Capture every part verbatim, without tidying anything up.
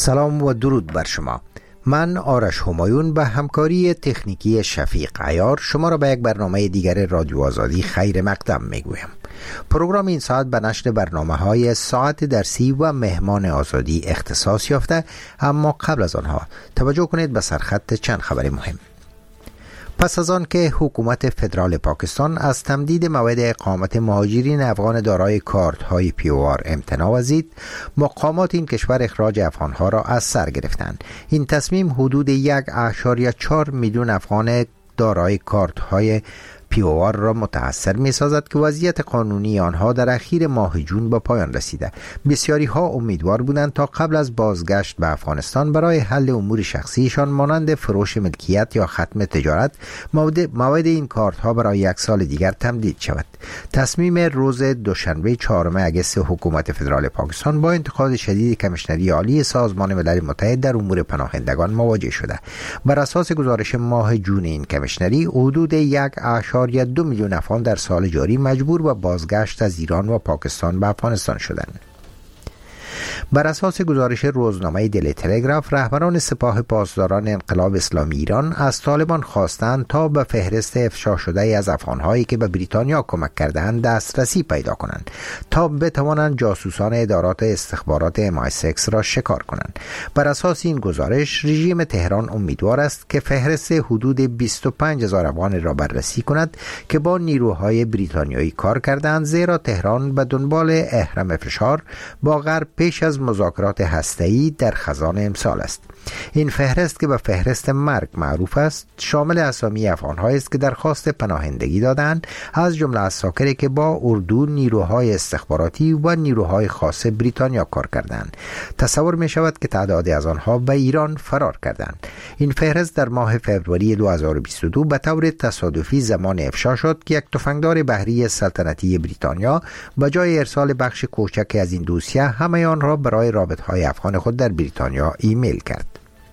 سلام و درود بر شما. من آرش همایون به همکاری تکنیکی شفیق عیار شما را به یک برنامه دیگر رادیو آزادی خیر مقدم میگویم. پروگرام این ساعت به نشر برنامه های ساعت درسی و مهمان آزادی اختصاص یافته، اما قبل از آنها توجه کنید به سرخط چند خبر مهم. پس از آن که حکومت فدرال پاکستان از تمدید موعد اقامت مهاجرین افغان دارای کارت های پی او آر امتناع ورزید، مقامات این کشور اخراج افغانها را از سر گرفتند. این تصمیم حدود یک اشاریه چهار میلیون افغان دارای کارت های پی او آر را متأثر می سازد که وضعیت قانونی آنها در اخیر ماه جون به پایان رسیده. بسیاری ها امیدوار بودند تا قبل از بازگشت به افغانستان برای حل امور شخصیشان مانند فروش ملکیت یا ختم تجارت موعد این کارت ها برای یک سال دیگر تمدید شود. تصمیم روز دوشنبه چهارم اگست حکومت فدرال پاکستان با انتقاد شدید کمیشنری عالی سازمان ملل متحد در امور پناهندگان مواجه شده. بر اساس گزارش ماه جون این کمیشنری، حدود یک یا دو میلیون افغان در سال جاری مجبور به بازگشت از ایران و پاکستان به افغانستان شدند. بر اساس گزارش روزنامه دلی تلگراف، رهبران سپاه پاسداران انقلاب اسلامی ایران از طالبان خواستند تا به فهرست افشا شده از افغانهایی که به بریتانیا کمک کردند دسترسی پیدا کنند تا بتوانند جاسوسان ادارات استخبارات ام آی سیکس را شکار کنند. بر اساس این گزارش، رژیم تهران امیدوار است که فهرست حدود بیست و پنج هزار افغان را بررسی کند که با نیروهای بریتانیایی کار کردند، زیرا تهران به دنبال اهرم فشار با غرب پیش از مذاکرات هسته‌ای در خزان امسال است. این فهرست که به فهرست مرگ معروف است، شامل اسامی افغان‌هایی است که درخواست پناهندگی دادند، از جمله اساکری که با اردو، نیروهای استخباراتی و نیروهای خاص بریتانیا کار کردند. تصور می شود که تعدادی از آنها به ایران فرار کردند. این فهرست در ماه فوریه دو هزار و بیست و دو به طور تصادفی زمان افشا شد که یک تفنگدار بحری سلطنتی بریتانیا به جای ارسال بخش کوچکی از این دوسیه همه آن را برای رابطه‌های افغان خود در بریتانیا ایمیل کرد.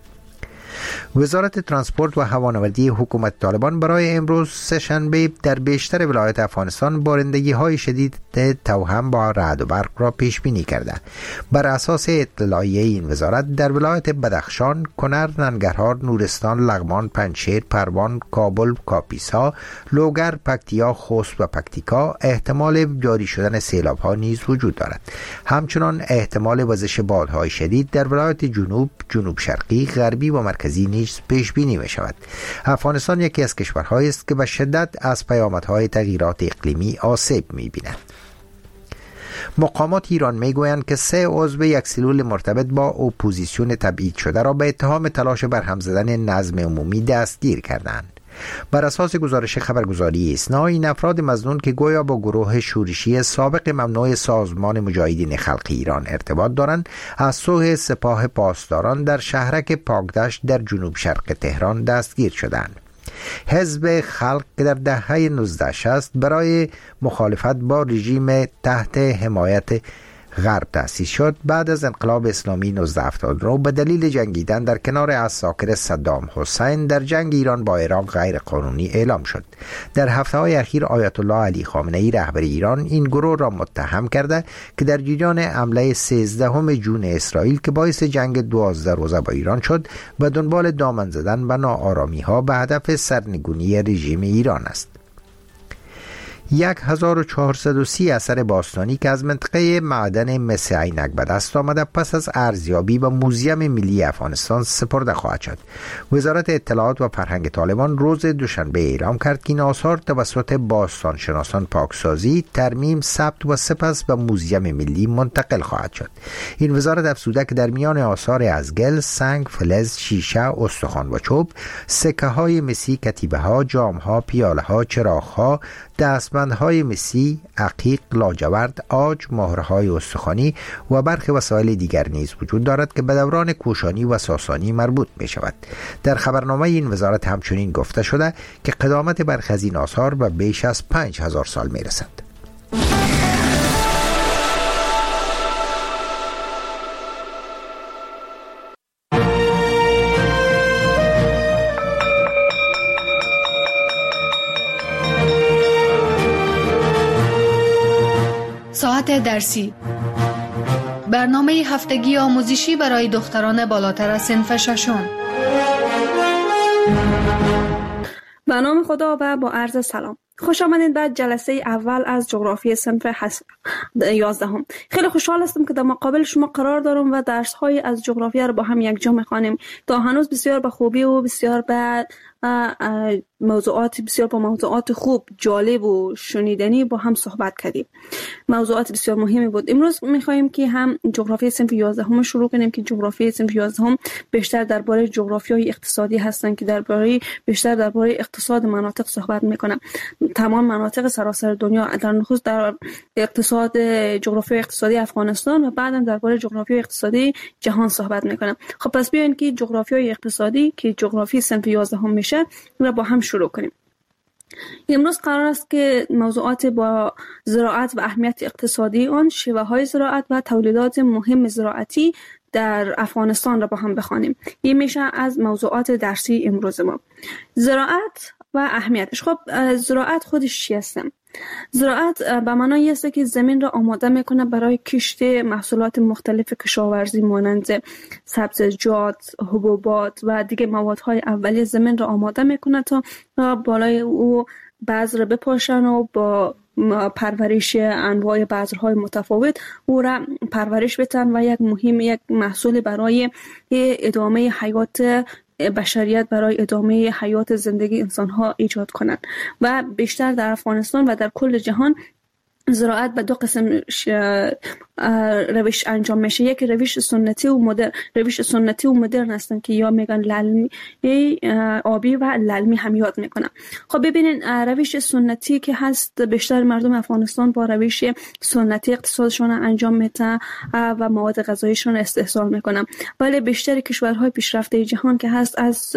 وزارت ترانسپورت و هوانوردی حکومت طالبان برای امروز سه‌شنبه در بیشتر ولایات افغانستان بارندگی های شدید توأم با رعد و برق را پیش بینی کرده. بر اساس اطلاعیه این وزارت، در ولایت بدخشان، کنر، ننگرهار، نورستان، لغمان، پنجشیر، پروان، کابل، کاپیسا، لوگر، پکتیا، خوست و پکتیکا احتمال جاری شدن سیلاب ها نیز وجود دارد. همچنان احتمال وزش بادهای شدید در ولایت جنوب، جنوب شرقی، غربی و مرکزی نیز پیش بینی می شود. افغانستان یکی از کشورهایی است که به شدت از پیامدهای تغییرات اقلیمی آسیب می بیند. مقامات ایران می گویند که سه عضو یک سلول مرتبط با اپوزیسیون تبعید شده را به اتهام تلاش برهم زدن نظم عمومی دستگیر کردند. بر اساس گزارش خبرگزاری ایسنا، این افراد مظنون که گویا با گروه شورشی سابق ممنوع سازمان مجاهدین خلق ایران ارتباط دارند، از سوی سپاه پاسداران در شهرک پاکدشت در جنوب شرق تهران دستگیر شدند. حزب خلق که در دهه نوزده شصت برای مخالفت با رژیم تحت حمایت غرب تأسیس شد، بعد از انقلاب اسلامی نوزده هفتاد و نه به دلیل جنگیدن در کنار عساکر صدام حسین در جنگ ایران با عراق غیر قانونی اعلام شد. در هفته های اخیر آیت الله علی خامنه ای رهبر ایران این گروه را متهم کرده که در جریان حمله سیزدهم جون اسرائیل که باعث جنگ دوازده روزه با ایران شد و دنبال دامن زدن به ناآرامی ها به هدف سرنگونی رژیم ایران است. یک هزار و چهارصد و سی اثر باستانی که از منطقه معدن مس عینک به دست آمده پس از ارزیابی به موزیم ملی افغانستان سپرده خواهد شد. وزارت اطلاعات و فرهنگ طالبان روز دوشنبه اعلام کرد که این آثار توسط باستانشناسان پاکسازی، ترمیم، ثبت و سپس به موزیم ملی منتقل خواهد شد. این وزارت افزوده که در میان آثار از گل، سنگ، فلز، شیشه، استخوان و چوب، سکه های مسی، کتیبه ها، جام ها، پیاله ها، چراغ ها، دستبندهای مسی، عقیق، لاجورد، عاج، مهرهای استخوانی و برخی وسایل دیگر نیز وجود دارد که به دوران کوشانی و ساسانی مربوط می شود. در خبرنامه این وزارت همچنین گفته شده که قدامت برخی از این آثار به بیش از پنج هزار سال می رسد. ساعت درسی برنامه هفتگی آموزشی برای دختران بالاتر از صنف ششم. به نام خدا و با عرض سلام. خوش آمدید به جلسه اول از جغرافی صنف یازدهم. خیلی خوشحال هستم که در مقابل شما قرار دارم و درس های از جغرافیا رو با هم یک جا می‌خوانیم. تا هنوز بسیار به خوبی و بسیار به موضوعات بسیار با موضوعات خوب، جالب و شنیدنی با هم صحبت کردیم. موضوعات بسیار مهمی بود. امروز می‌خوایم که هم جغرافی صنف یازدهم شروع کنیم که جغرافی صنف یازدهم بیشتر درباره جغرافیای اقتصادی هستن که درباره بیشتر درباره اقتصاد مناطق صحبت می‌کنن. تمام مناطق سراسر دنیا، در نخست در اقتصاد جغرافیای اقتصادی افغانستان و بعداً درباره جغرافیای اقتصادی جهان صحبت می‌کنم. خب پس بیاین که جغرافیای اقتصادی که جغرافی صنف یازدهم میشه و با هم شروع کنیم. امروز قرار است که موضوعات با زراعت و اهمیت اقتصادی آن، شیوه‌های زراعت و تولیدات مهم زراعتی در افغانستان را با هم بخوانیم. این میشه از موضوعات درسی امروز ما. زراعت و اهمیتش. خب زراعت خودش چی هست؟ زراعت به معنای است که زمین را آماده میکنه برای کشت محصولات مختلف کشاورزی مانند سبزیجات، حبوبات و دیگه موادهای اولیه. زمین را آماده میکنه تا بالای او بذر بپاشن و با پرورش انواع بذرهای متفاوت او را پرورش بدن و یک مهم یک محصول برای ادامه حیات بشریت، برای ادامه حیات زندگی انسان‌ها ایجاد کنند. و بیشتر در افغانستان و در کل جهان زراعت به دو قسم روش انجام میشه. یک روش سنتی و مدرن. روش سنتی و مدرن هستن که یا میگن للمی آبی و للمی هم یاد میکنن. خب ببینین روش سنتی که هست، بیشتر مردم افغانستان با روش سنتی اقتصادشون انجام میدن و مواد غذاییشون استحصال میکنن، ولی بیشتر کشورهای پیشرفته جهان که هست از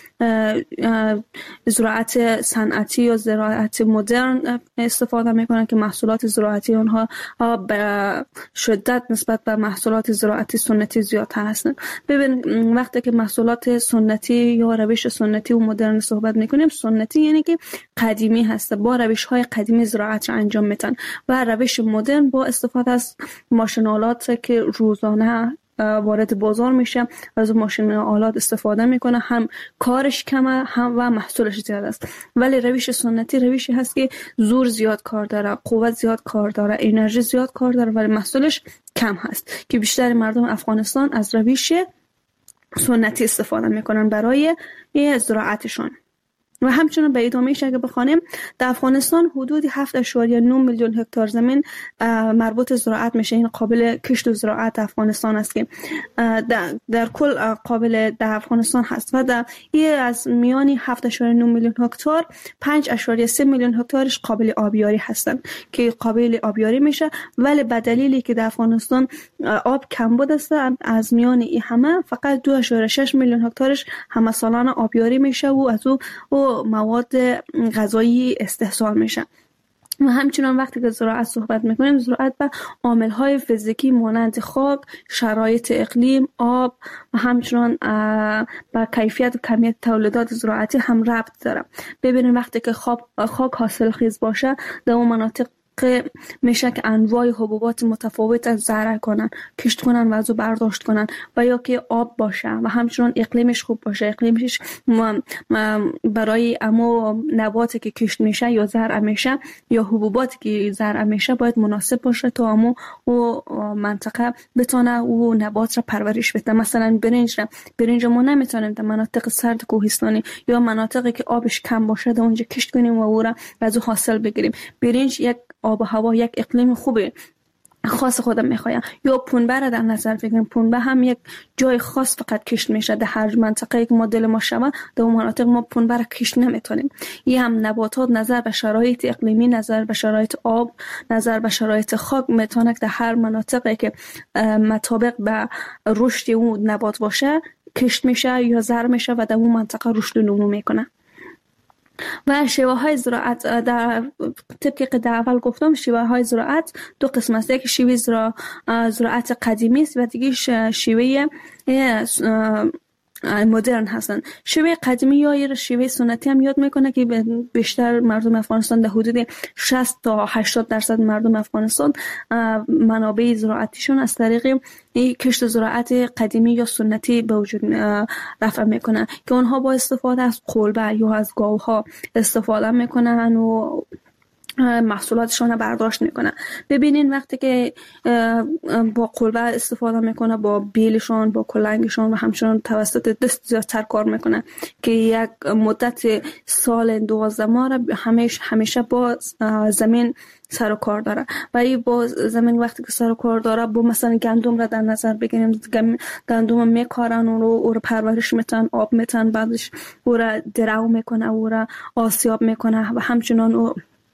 زراعت صنعتی یا زراعت مدرن استفاده میکنن که محصولات زراعتی اونها به شدت نسبت به محصولات زراعتی سنتی زیادتر هستن. ببین وقتی که محصولات سنتی یا روش سنتی و مدرن صحبت میکنیم، سنتی یعنی که قدیمی هست، با روش های قدیمی زراعت را انجام میدن، و روش مدرن با استفاده از ماشین‌آلات که روزانه وارد بازار میشه از ماشین آلات استفاده میکنه، هم کارش کمه هم و محصولش زیاد است. ولی روش سنتی روشی هست که زور زیاد کار داره، قوت زیاد کار داره، انرژی زیاد کار داره، ولی محصولش کم هست، که بیشتر مردم افغانستان از روش سنتی استفاده میکنن برای زراعتشون. و همچنین به ادامهش اگه بخوانیم، در افغانستان حدود هفت اشاریه نه میلیون هکتار زمین مربوط زراعت میشه. این قابل کشت و زراعت افغانستان است که در, در کل قابل در افغانستان هست و در این از میانی هفت اشاریه نه میلیون هکتار پنج اشاریه سه میلیون هکتارش قابل آبیاری هستن که قابل آبیاری میشه. ولی به دلیلی که در افغانستان آب کمبود است، از میان این همه فقط دو اشاریه شش میلیون هکتارش همه سالانه آبیاری میشه و از او مواد غذایی استحصال میشه. و همچنان وقتی که زراعت صحبت میکنیم، زراعت به عامل‌های فیزیکی مانند خاک، شرایط اقلیم، آب و همچنان به کیفیت و کمیت تولیدات زراعتی هم ربط داره. ببینید وقتی که خاک حاصل خیز باشه، در اون مناطق میشه که انواع حبوبات متفاوت از زرع کنن، کشت کنن و از او برداشت کنن، و یا که آب باشه و همچنان اقلیمش خوب باشه. اقلیمش برای امو نباتی که کشت میشه یا زرع میشه یا حبوباتی که زرع میشه باید مناسب باشه تا امو و منطقه بتونه او نبات را پرورش بده. مثلا برنج را برنج ما نمیتونیم در مناطق سرد کوهستانی یا مناطقی که آبش کم باشه در اونجا کشت کنیم و او را از او حاصل بگیریم. برنج یک آب و هوا، یک اقلیم خوبه خاص خودم میخوایم. یا پنبه را در نظر بگیریم، پنبه هم یک جای خاص فقط کشت میشه. در هر منطقه یک مدل ما شوه در اون مناطق ما پنبه را کشت نمیتونیم. یه هم نباتات نظر به شرایط اقلیمی، نظر به شرایط آب، نظر به شرایط خاک میتونه در هر مناطقی که مطابق به رشد اون نبات باشه کشت میشه یا زرع میشه و در اون منطقه رشد و نمو میکنه. و شیوه های زراعت در طبقی که در اول گفتم، شیوه های زراعت دو قسم است. یک شیوه زراعت قدیمی است و دیگه شیوه مدرن هستن. شیوه قدیمی یا شیوه سنتی هم یاد میکنه که بیشتر مردم افغانستان در حدود شصت تا هشتاد درصد مردم افغانستان منابع زراعتیشون از طریق کشت زراعت قدیمی یا سنتی به وجود رفع میکنن که اونها با استفاده از قلبه یا از گاوها استفاده میکنن و محصولاتشون رو برداشت میکنن. ببینین وقتی که با قلبه استفاده میکنه، با بیلشون، با کلنگشون و همچنان توسط دست زیادتر کار میکنه که یک مدت سال دوازده ماه را همیشه همیشه با زمین سر و کار داره. و این با زمین وقتی که سر و کار داره، با مثلا گندم را در نظر بگیریم، گندم میکارن و او رو پرورش میتن، آب میتن، بعدش او را درو میکنه، او را آسیاب میکنه و همچنان او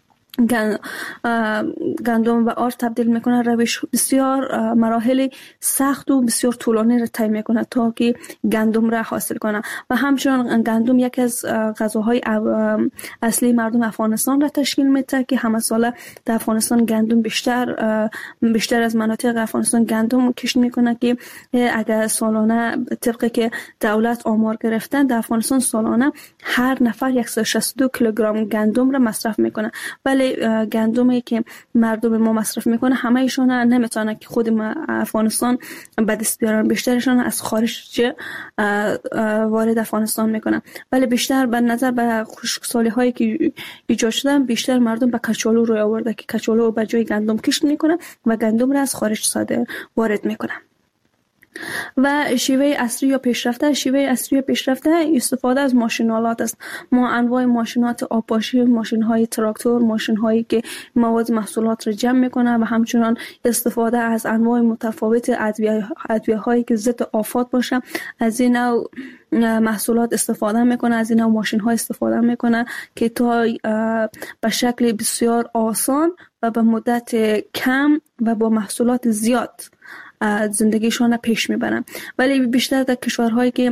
گندم و آرد تبدیل میکنه. روش بسیار مراحل سخت و بسیار طولانی را طی میکنه تا که گندم را حاصل کنه. و همچنان گندم یکی از غذاهای اصلی مردم افغانستان را تشکیل میده که همه ساله در افغانستان گندم بیشتر بیشتر از مناطق افغانستان گندم کشت میکنه که اگر سالانه طبقی که دولت آمار گرفتن در افغانستان سالانه هر نفر صد و شصت و دو کیلوگرم گندم را مصرف میکنه. ولی گندمی که مردم ما مصرف میکنه همه ایشون نمیتونه که خود افغانستان به دست بیارن، بیشترشون از خارج وارد افغانستان میکنن. ولی بیشتر به نظر به خشکسالی هایی که ایجاد شدن، بیشتر مردم به کچالو روی آورده که کچالو به جای گندم کشت میکنه و گندم را از خارج صادر وارد میکنه. و شیوه اصلی یا پیشرفته شیوه اصلی یا پیشرفته استفاده از ماشینالات است. ما انواع ماشینات آبپاشی، ماشین‌های تراکتور، ماشین‌هایی که مواد محصولات را جمع می‌کنه و همچنان استفاده از انواع متفاوت ادویه ادویه‌هایی که ضد آفات باشه، از این نوع محصولات استفاده میکنه، از این نوع ماشین‌ها استفاده میکنه که تا به شکل بسیار آسان و به مدت کم و با محصولات زیاد زندگیشون پیش میبرن. ولی بیشتر در کشورهایی که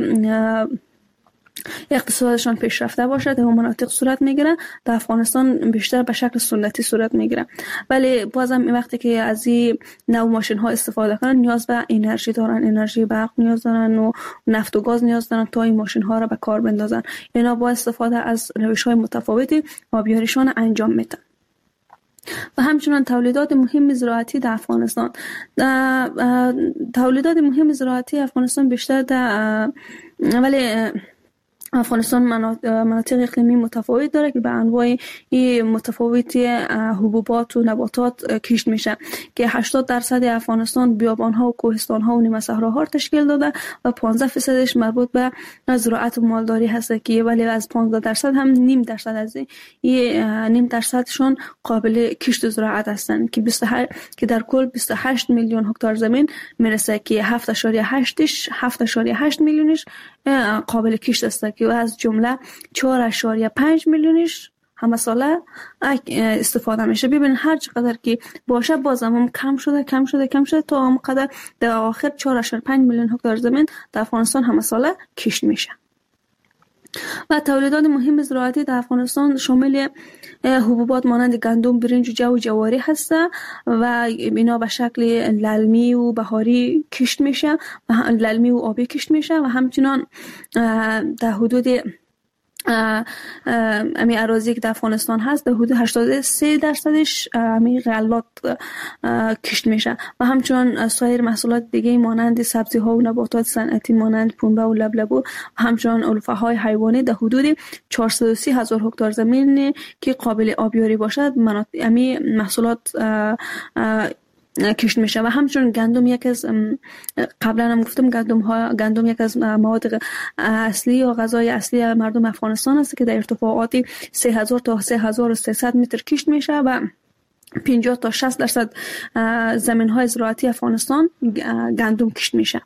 اقتصادشان پیشرفته باشه در مناطق صورت میگیره، در افغانستان بیشتر به شکل سنتی صورت میگیره. ولی بازم این وقتی که از این نوع ماشین ها استفاده کنن نیاز به انرژی دارن، انرژی برق نیاز دارن و نفت و گاز نیاز دارن تا این ماشین ها را به کار بندازن. اینا با استفاده از روش های متفاوتی آبیاریشان انجام میدن. و همچنان تولیدات مهم زراعتی در افغانستان، تولیدات مهم زراعتی افغانستان بیشتر در ولی افغانستان مناطق اقلیمی متفاوت داره که به انواع متفاوتی حبوبات و نباتات کشت میشه که هشتاد درصد افغانستان بیابان‌ها و کوهستان‌ها و نیمه صحراها تشکیل داده و پانزده درصدش مربوط به زراعت و مالداری هست که ولی از پانزده درصد هم نیم درصد از این نیم درصدشون قابل کشت زراعت هستند که بیست و هشت که در کل بیست و هشت میلیون هکتار زمین میرسه که هفت اشاریه هشتش هفت اشاریه هشت میلیونش قابل کشت است که از جمله چهار اشاریه پنج میلیونش همه ساله استفاده میشه. ببین هر چقدر که باشه بازم هم کم شده کم شده کم شده تا هم قدر در آخر چهار اشاریه پنج میلیون هکتار زمین در افغانستان همه ساله کشت میشه. و تولیدات مهم زراعتی در افغانستان شامل حبوبات مانند گندم، برنج و جو و جواری هسته و اینا به شکل للمی و بهاری کشت میشه و للمی و آبی کشت میشه و همچنان در حدود امی اراضی که در افغانستان هست در حدود هشتاد و سه درصدش امی غلات کشت میشه و همچنان سایر محصولات دیگه مانند سبزی ها و نباتات صنعتی مانند پنبه و لبلبو و همچنان علوفه های حیوانی در حدود چهارصد و سی هزار هکتار زمین که قابل آبیاری باشد امی محصولات کشت میشه. و همچنین گندم یک از قبلا هم گفتم گندم ها گندم یک از مواد اصلی و غذای اصلی مردم افغانستان است که در ارتفاعات سه هزار تا سه هزار و سیصد متر کشت میشه و پنجاه تا شصت درصد زمین های زراعتی افغانستان گندم کشت میشه.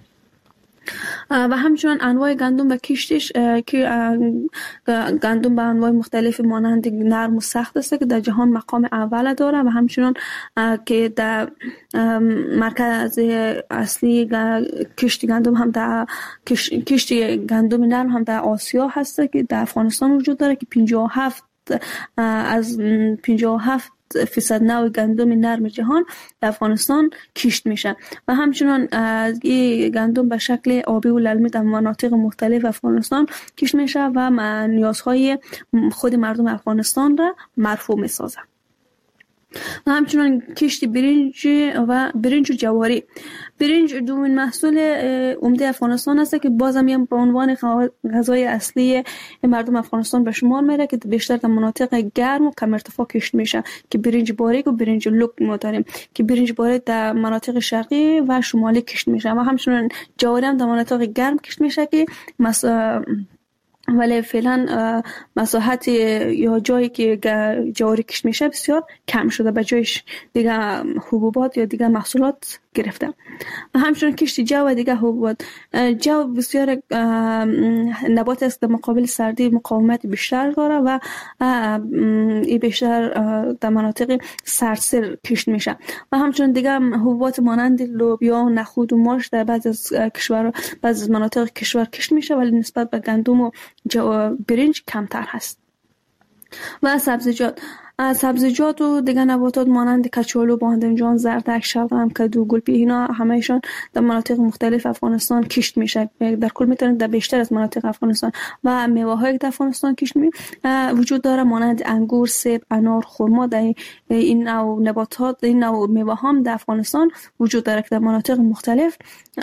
و همچنان انواع گندم و کشتش که گندم به انواع مختلف مانند نرم و سخت است که در جهان مقام اول داره و همچنان که در مرکز اصلی کشت گندم هم در کشت گندم نرم هم در آسیا هست که در افغانستان وجود داره که پنجاه و هفت از پنجاه و هفت فیصد نوع گندم نرم جهان در افغانستان کشت میشه و همچنان این گندم به شکل آبی و للمی در مناطق مختلف افغانستان کشت میشه و نیازهای خود مردم افغانستان را مرفوع میسازه. و همچنان کشت برنج و برنج و جواری. برنج دومین محصول عمده افغانستان است که بازم هم به عنوان غذای اصلی مردم افغانستان به شمار میره که بیشتر در مناطق گرم و کم ارتفاع کشت میشه که برنج باریک و برنج لوک ما داریم که برنج باریک در مناطق شرقی و شمالی کشت میشه و همچنان جواری هم در مناطق گرم کشت میشه که مثلا ولی فعلا مساحت یا جایی که جواری کشت میشه بسیار کم شده، به جایش دیگه حبوبات یا دیگه محصولات گرفته. و همچنین کشت جو و دیگه حبوبات. جو بسیار نبات است در مقابل سردی مقاومت بیشتر داره و این بیشتر در مناطق سردسیر کشت میشه و همچنین دیگه حبوبات مانند لوبیا و نخود و ماش در بعضی از کشور بعضی از مناطق کشور کشت میشه ولی نسبت به گندم و برنج کمتر هست. و سبزیجات سبزیجات و دیگر نباتات مانند کچالو، بادمجان، زردک، شلغم، کدو، گلپی اینا همهشون در مناطق مختلف افغانستان کشت میشه. در کل میتونید در بیشتر از مناطق افغانستان و میوه های در افغانستان کشت می وجود داره مانند انگور، سیب، انار، خرما. در این نوع نباتات این نوع میوه هم در افغانستان وجود داره که در مناطق مختلف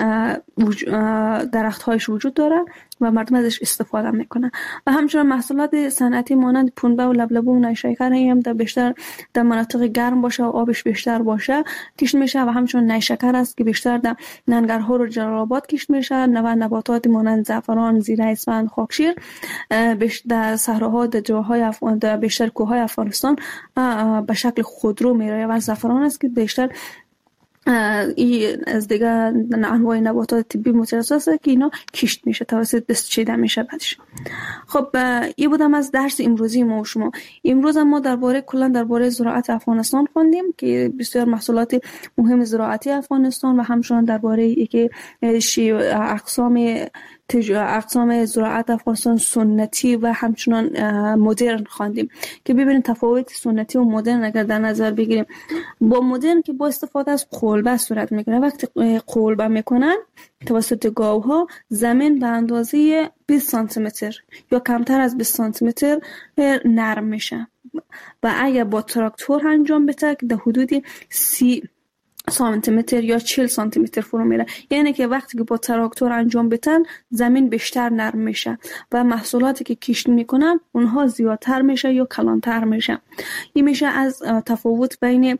درخت هایش وجود داره و مردم ازش استفاده میکنن. و همچنین محصولات صنعتی مانند پنبه و لبلبو و نیشکر هم در بیشتر در مناطق گرم باشه و آبش بیشتر باشه کشت میشه و همچنین نیشکر است که بیشتر در ننگرهار و جلال آباد کشت میشه. و نباتات مانند زعفران، زیره، اسفند، خاکشیر در صحراها در جاهای افغان در بیشتر کوههای افغانستان به شکل خودرو میره و زعفران است که بیشتر ای از دیگه انواع نباتات طبی مترسس است که اینا کشت میشه توسط دست چیده میشه بعدش. خب این بودم از درس امروزی ما و شما. امروز ما درباره کلا درباره زراعت افغانستان خوندیم که بسیار محصولات مهم زراعتی افغانستان و همچنین درباره اینکه اقسام اقسام زراعت افغانستان سنتی و همچنان مدرن خواندیم که ببینید تفاوت سنتی و مدرن اگر در نظر بگیریم. با مدرن که با استفاده از قلبه صورت میکنه. وقتی قلبه میکنن توسط گاوها زمین به اندازه بیست سانتی متر یا کمتر از بیست سانتی متر نرم میشه و اگر با تراکتور انجام بده که در حدود سی سانتی متر یا چهل سانتی متر فرو میره. یعنی که وقتی که با تراکتور انجام بدن زمین بیشتر نرم میشه و محصولاتی که کشت میکنن اونها زیادتر میشه یا کلانتر میشه. این میشه از تفاوت بین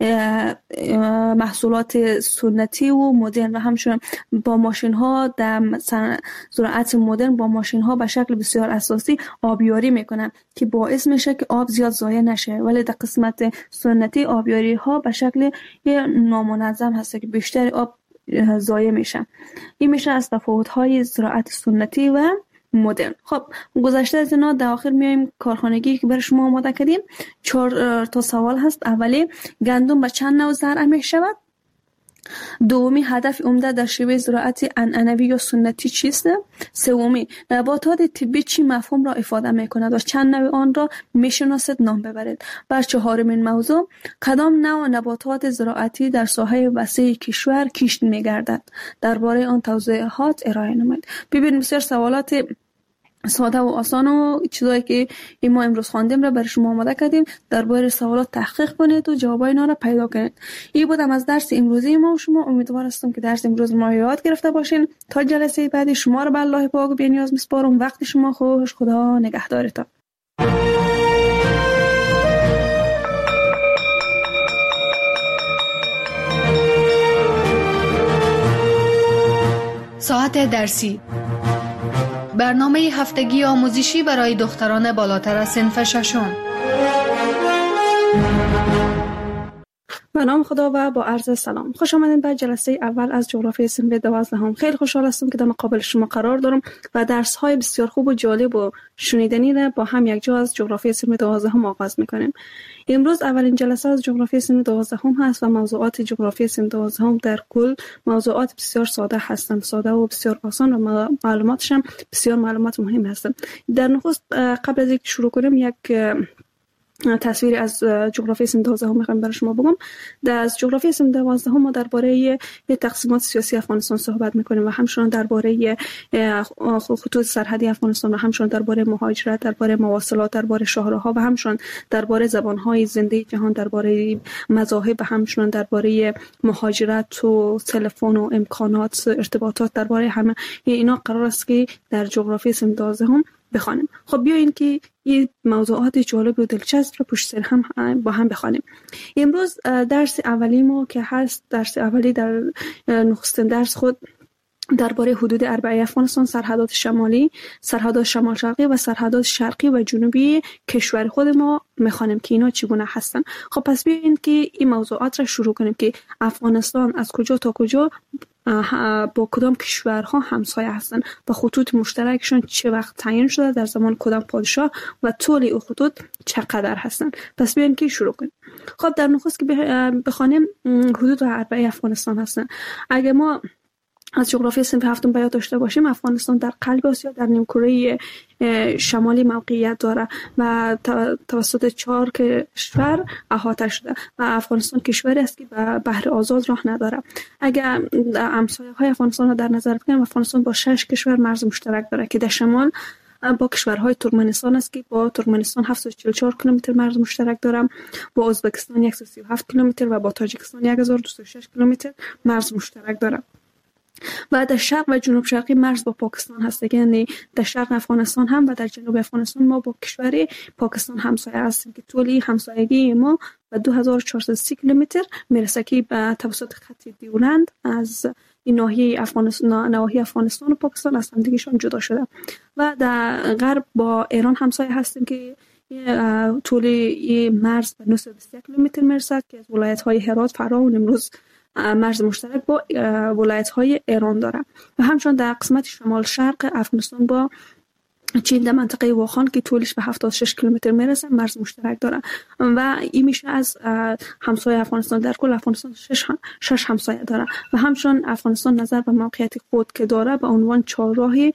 محصولات سنتی و مدرن و همچنین با ماشین ها در زراعت مدرن با ماشین ها به شکل بسیار اساسی آبیاری میکنن که باعث میشه که آب زیاد ضایع نشه، ولی در قسمت سنتی آبیاری ها به شکل نامنظم هست که بیشتر آب ضایع میشه. این میشه از تفاوت های زراعت سنتی و مدرن. خب گذشته از اینا در آخر میایم کارخانگی که برای شما آماده کردیم. چهار تا سوال هست. اولی، گندم به چند نوع زرع می شود؟ دومی، هدف عمده در شیوه زراعت عنعنوی یا سنتی چیست؟ سومی، نباتات طبی چی مفهوم را افاده می کند و چند نوع آن را می شناسید؟ نام ببرید. و چهارمین موضوع، کدام نوع نباتات زراعتی در ساحه وسیع کشور کشت می گردد؟ درباره آن توضیحات ارائه نمایید. ببینید بسیار سوالات ساده و آسان و چیزایی که ما امروز خواندیم را برای شما آماده کردیم. درباره سوالات تحقیق کنید و جوابای اینا را پیدا کنید. این بودم از درس امروزی ما و شما. امیدوار هستم که درس امروز ما یاد گرفته باشین. تا جلسه بعدی شما را به الله پاک و بی‌نیاز میسپارم. وقت شما خوش. خدا نگهدارتان. ساعت درسی، برنامه هفتگی آموزشی برای دختران بالاتر از صنف ششم. به نام خدا و با عرض سلام. خوش آمدین به جلسه اول از جغرافی صنف دوازدهم. خیلی خوشحال هستم که در مقابل شما قرار دارم و درس های بسیار خوب و جالب و شنیدنی را با هم یک جا از جغرافی صنف دوازدهم آغاز میکنیم. امروز اولین جلسه از جغرافی صنف دوازدهم هست و موضوعات جغرافی صنف دوازدهم در کل موضوعات بسیار ساده هستند، ساده و بسیار آسان و معلوماتش هم بسیار معلومات مهم هستند. در نخست قبل از اینکه شروع کنیم یک تصویری از جغرافیای سن دوازده هم میخوام برای شما بگم. در از جغرافیای سن دوازده ما درباره تقسیمات سیاسی افغانستان صحبت میکنیم و همچنین درباره خطوط سرحدی افغانستان و همچنین درباره مهاجرت، درباره مواصلات، درباره شاهراه‌ها و همچنین درباره زبان‌های زنده جهان، درباره مذاهب و همچنین درباره مهاجرت و تلفن و امکانات ارتباطات، درباره همه اینا قرار است که در جغرافیای سن دوازده هم بخوانیم. خب بیاین که این موضوعات جالب و دلچسب رو پشت سر هم با هم بخوانیم. امروز درس اولی ما که هست، درس اولی در نخستین درس خود درباره حدود اربعه افغانستان، سرحدات شمالی، سرحدات شمال شرقی و سرحدات شرقی و جنوبی کشور خود ما میخوانیم که اینا چگونه هستن. خب پس بیاین که این موضوعات را شروع کنیم که افغانستان از کجا تا کجا با کدام کشورها همسایه هستند و خطوط مشترکشون چه وقت تعیین شده، در زمان کدام پادشاه و طول این خطوط چقدر هستند. پس بیاین که شروع کنیم. خب در نخست که بخوانیم حدود اربعه افغانستان هستند. اگه ما از جغرافی صنف هفتم بیاد داشته باشیم، افغانستان در قلب آسیا در نیمکره شمالی موقعیت داره و توسط چهار کشور احاطه شده و افغانستان کشوری است که به بحر آزاد راه نداره. اگر همسایه های افغانستان را در نظر بگیریم، افغانستان با شش کشور مرز مشترک داره که در شمال با کشورهای ترکمنستان است که با ترکمنستان هفتصد و چهل و چهار کیلومتر مرز مشترک دارم، با ازبکستان صد و سی و هفت کیلومتر و با تاجیکستان هزار و دویست و شش کیلومتر مرز مشترک دارم. و در شرق و جنوب شرقی مرز با پاکستان هست، یعنی در شرق افغانستان هم و در جنوب افغانستان ما با کشور پاکستان همسایه هستیم که طولی همسایگی ما به دو هزار و چهارصد و سی کیلومتر میرسه که به توسط خط دیولند از این ناحیه افغانستان نواحی افغانستان و پاکستان از همدیگه‌شان جدا شده. و در غرب با ایران همسایه هستیم که طولی مرز به نهصد و بیست و یک کیلومتر میرسه که از ولایت‌های هرات، فرا و نیمروز مرز مشترک با ولایت‌های ایران داره. و همچنین در قسمت شمال شرق افغانستان با چین در منطقه واخان که طولش به هفتاد و شش کیلومتر میرسه مرز مشترک داره و این میشه از همسایه افغانستان. در کل افغانستان شش, هم، شش همسایه داره و همچنین افغانستان نظر به موقعیت خود که داره به عنوان چهارراهی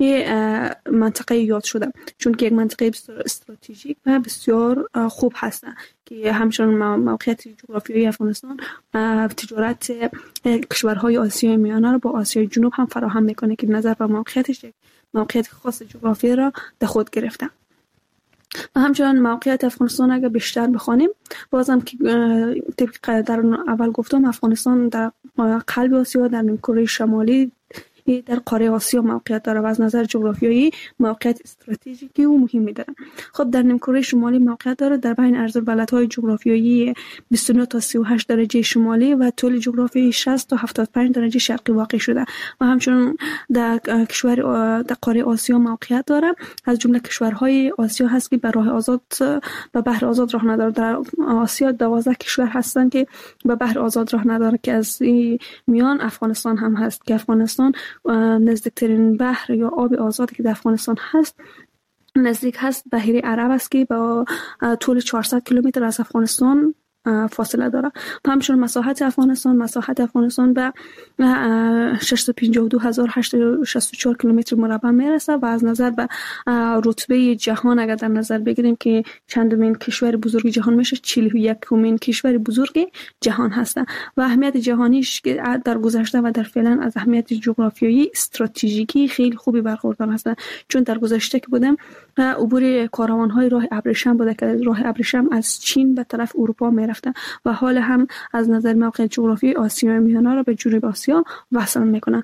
منطقه یاد شده، چون که یک منطقه استراتژیک و بسیار خوب هست که همچنین موقعیت جغرافیایی افغانستان تجارت کشورهای آسیای میانه رو با آسیای جنوب هم فراهم میکنه که نظر به موقعیتش یک موقعیت خاص جغرافیایی را در خود گرفته. و همچنین موقعیت افغانستان اگر بیشتر بخوانیم، بازم که طبق در اول گفتم افغانستان در قلب آسیا در نیمکره شمالی در قاره آسیا موقعیت داره و از نظر جغرافیایی موقعیت استراتژیکی و مهمی داره. خب در نیمکره شمالی موقعیت داره در بین عرض‌البلدهای جغرافیایی بیست و نه تا سی و هشت درجه شمالی و طول جغرافیایی شصت تا هفتاد و پنج درجه شرقی واقع شده و همچنین در کشور در قاره آسیا موقعیت داره. از جمله کشورهای آسیا هست که به راه آزاد به بحر آزاد راه نداره. در آسیا دوازده کشور هستند که به بحر آزاد راه نداره که از این میان افغانستان هم هست که افغانستان نزدیکترین بحر یا آب آزادی که در افغانستان هست نزدیک هست بحیره عرب است که با طول چهارصد کیلومتر از افغانستان فاصله داره. و همچنین مساحت افغانستان مساحت افغانستان به ششصد و پنجاه و دو هزار و هشتصد و شصت و چهار کیلومتر مربع میرسه و از نظر به رتبه جهان اگر در نظر بگیریم که چندمین کشور بزرگ جهان میشه، چهل و یکمین کشور بزرگ جهان هست و اهمیت جهانیش که در گذشته و در فعلا از اهمیت جغرافیایی استراتژیکی خیلی خوبی برخوردار هست، چون در گذشته که بودم عبور کاروان‌های راه ابریشم بوده که راه ابریشم از چین به طرف اروپا میرفت و حال هم از نظر موقع جغرافی آسیای میانه را به جنوب آسیا وصل میکنه.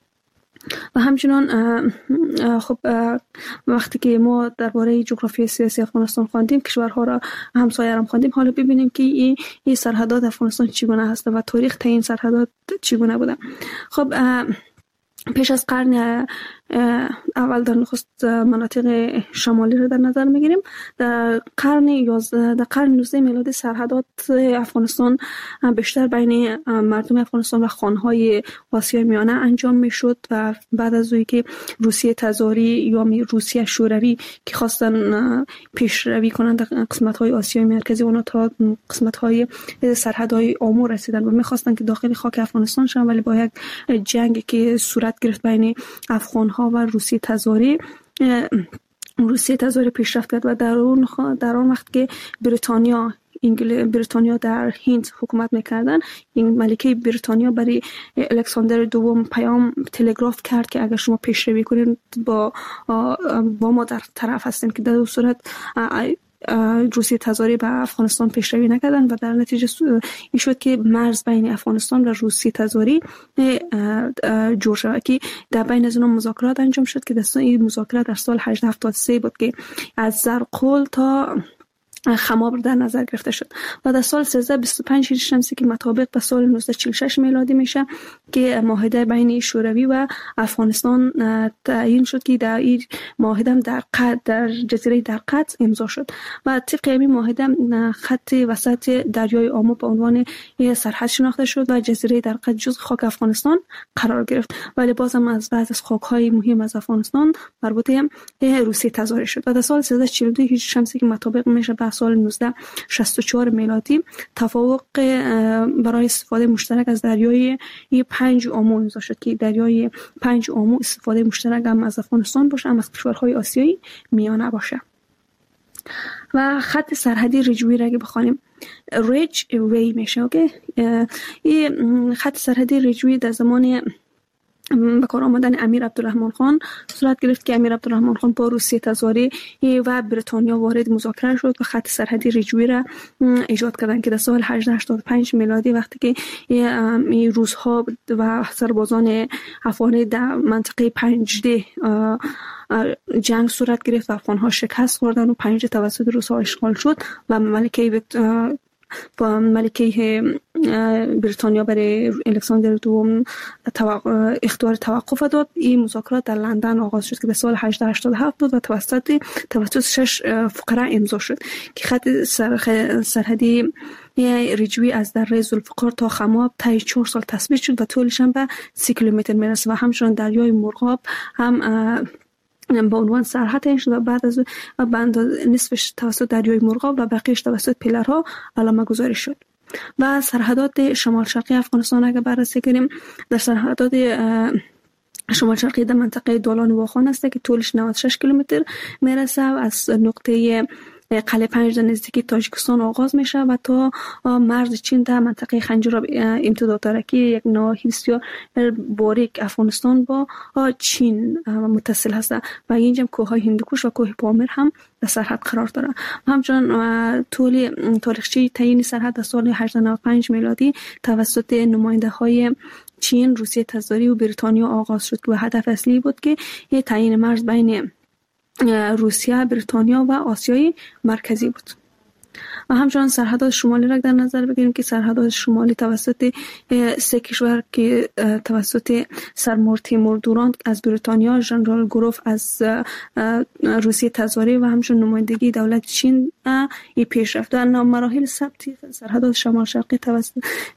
و همچنان خب وقتی که ما درباره جغرافی سیاسی افغانستان خواندیم، کشورها را همسایه را خواندیم، حالا ببینیم که این این سرحدات افغانستان چگونه هست و تاریخ تعیین سرحدات چگونه بوده. خب پیش از قرن اول در نخست مناطق شمالی رو در نظر میگیریم. در قرن یازده در قرن نوزده میلادی سرحدات افغانستان بیشتر بین مردم افغانستان و خانهای آسیای میانه انجام میشد و بعد از اون که روسیه تزاری یا روسیه شوروی که خواستن پیشروی کنند در قسمت‌های آسیای مرکزی، اونا تا قسمت‌های سرحدهای آمو رسیدن و می‌خواستن که داخل خاک افغانستان شون، ولی با یک جنگ که صورت گرفت بین افغان‌ها و روسیه تزاری روسیه تزاری پیشرفت کرد و در اون در اون وقت که بریتانیا انگلیس بریتانیا در هند حکومت میکردن، این ملکه بریتانیا برای الکساندر دوم پیام تلگراف کرد که اگر شما پیشروی کنید با با ما در طرف هستیم، که در صورت روسیه تزاری به افغانستان پیشروی نکردن و در نتیجه این شد که مرز بین افغانستان و روسیه تزاری جور شد که در بین از اونها مذاکرات انجام شد که دستان این مذاکرات در سال هجده هفتاد و سه بود که از زرقول تا خماب در نظر گرفته شد و در سال سیزده بیست و پنج هجری شمسی که مطابق به سال نوزده چهل و شش میلادی میشه که معاهده بین شوروی و افغانستان تعیین شد که در این معاهده در قد در جزیره در قد امضا شد و طبق این معاهده خط وسط دریای آمو به عنوان سرحد شناخته شد و جزیره در قد جزء خاک افغانستان قرار گرفت، ولی بازم از بعض از خاک‌های مهم از افغانستان مربوط به روسیه تزاری شد و در سال سیزده چهل و دو هجری شمسی که مطابق میشه به سال نوزده شصت و چهار میلادی توافق برای استفاده مشترک از دریای پنج آمو امضا شد که دریای پنج آمو استفاده مشترک هم از افغانستان باشه، هم از کشورهای آسیایی میانه باشه. و خط سرحدی رجوی را که بخوانیم ریج وی میشه. اوکی، این خط سرحدی رجوی در زمان به کار آمدن امیر عبدالرحمن خان صورت گرفت که امیر عبدالرحمن خان با روسیه تزاری و بریتانیا وارد مذاکره شد و خط سرحدی رجوی را ایجاد کردند که در سال هجده هشتاد و پنج میلادی وقتی که روس‌ها و سربازان افغان در منطقه پنجده جنگ صورت گرفت و افغان‌ها شکست خوردن و پنجده توسط روس‌ها اشغال شد و ملکه با ملکه بریتانیا برای الکساندر دوم اختیار توقف داد. این مذاکرات در لندن آغاز شد که در سال هجده هشتاد و هفت بود و توسط توسط شش فقره امضا شد که خط سرحدی رجوی از دره ذوالفقار تا خماب طی چهار سال تثبیت شد و طولش هم به سی کیلومتر میرسه و همچنین دریای مرغاب هم با عنوان سرحد این شد و بعد از بند نصفش توسط دریای مرغاب و بقیهش توسط پیلرها علامه گذاری شد. و سرحدات شمال شرقی افغانستان اگر بررسی کنیم، در سرحدات شمال شرقی در منطقه دولان واخان است که طولش نود و شش کیلومتر میرسه و از نقطه قلعه پنج در نزدیکی تاجیکستان آغاز میشه و تا مرز چین در منطقه خنجراب امتداد داره که یک ناحیه بسیار باریک افغانستان با چین متصل هست و اینجا کوههای هندوکوش و کوه پامیر هم در سرحد قرار داره. همچنین طول تاریخچه تعیین سرحد در سال هجده نود و پنج میلادی توسط نماینده های چین، روسیه تزاری و بریتانیا آغاز شد و هدف اصلی بود که تعیین مرز بین روسیه، بریتانیا و آسیای مرکزی بود. و همچنان سرحدات شمالی را در نظر بگیریم که سرحدات شمالی توسط سه کشور که توسط سرمور تیمور دوران از بریتانیا، ژنرال گروف از روسیه تزاری و همچنین نمایندگی دولت چین ای پیش رفت. در مراحل ثبت سرحدات شمال شرقی توسط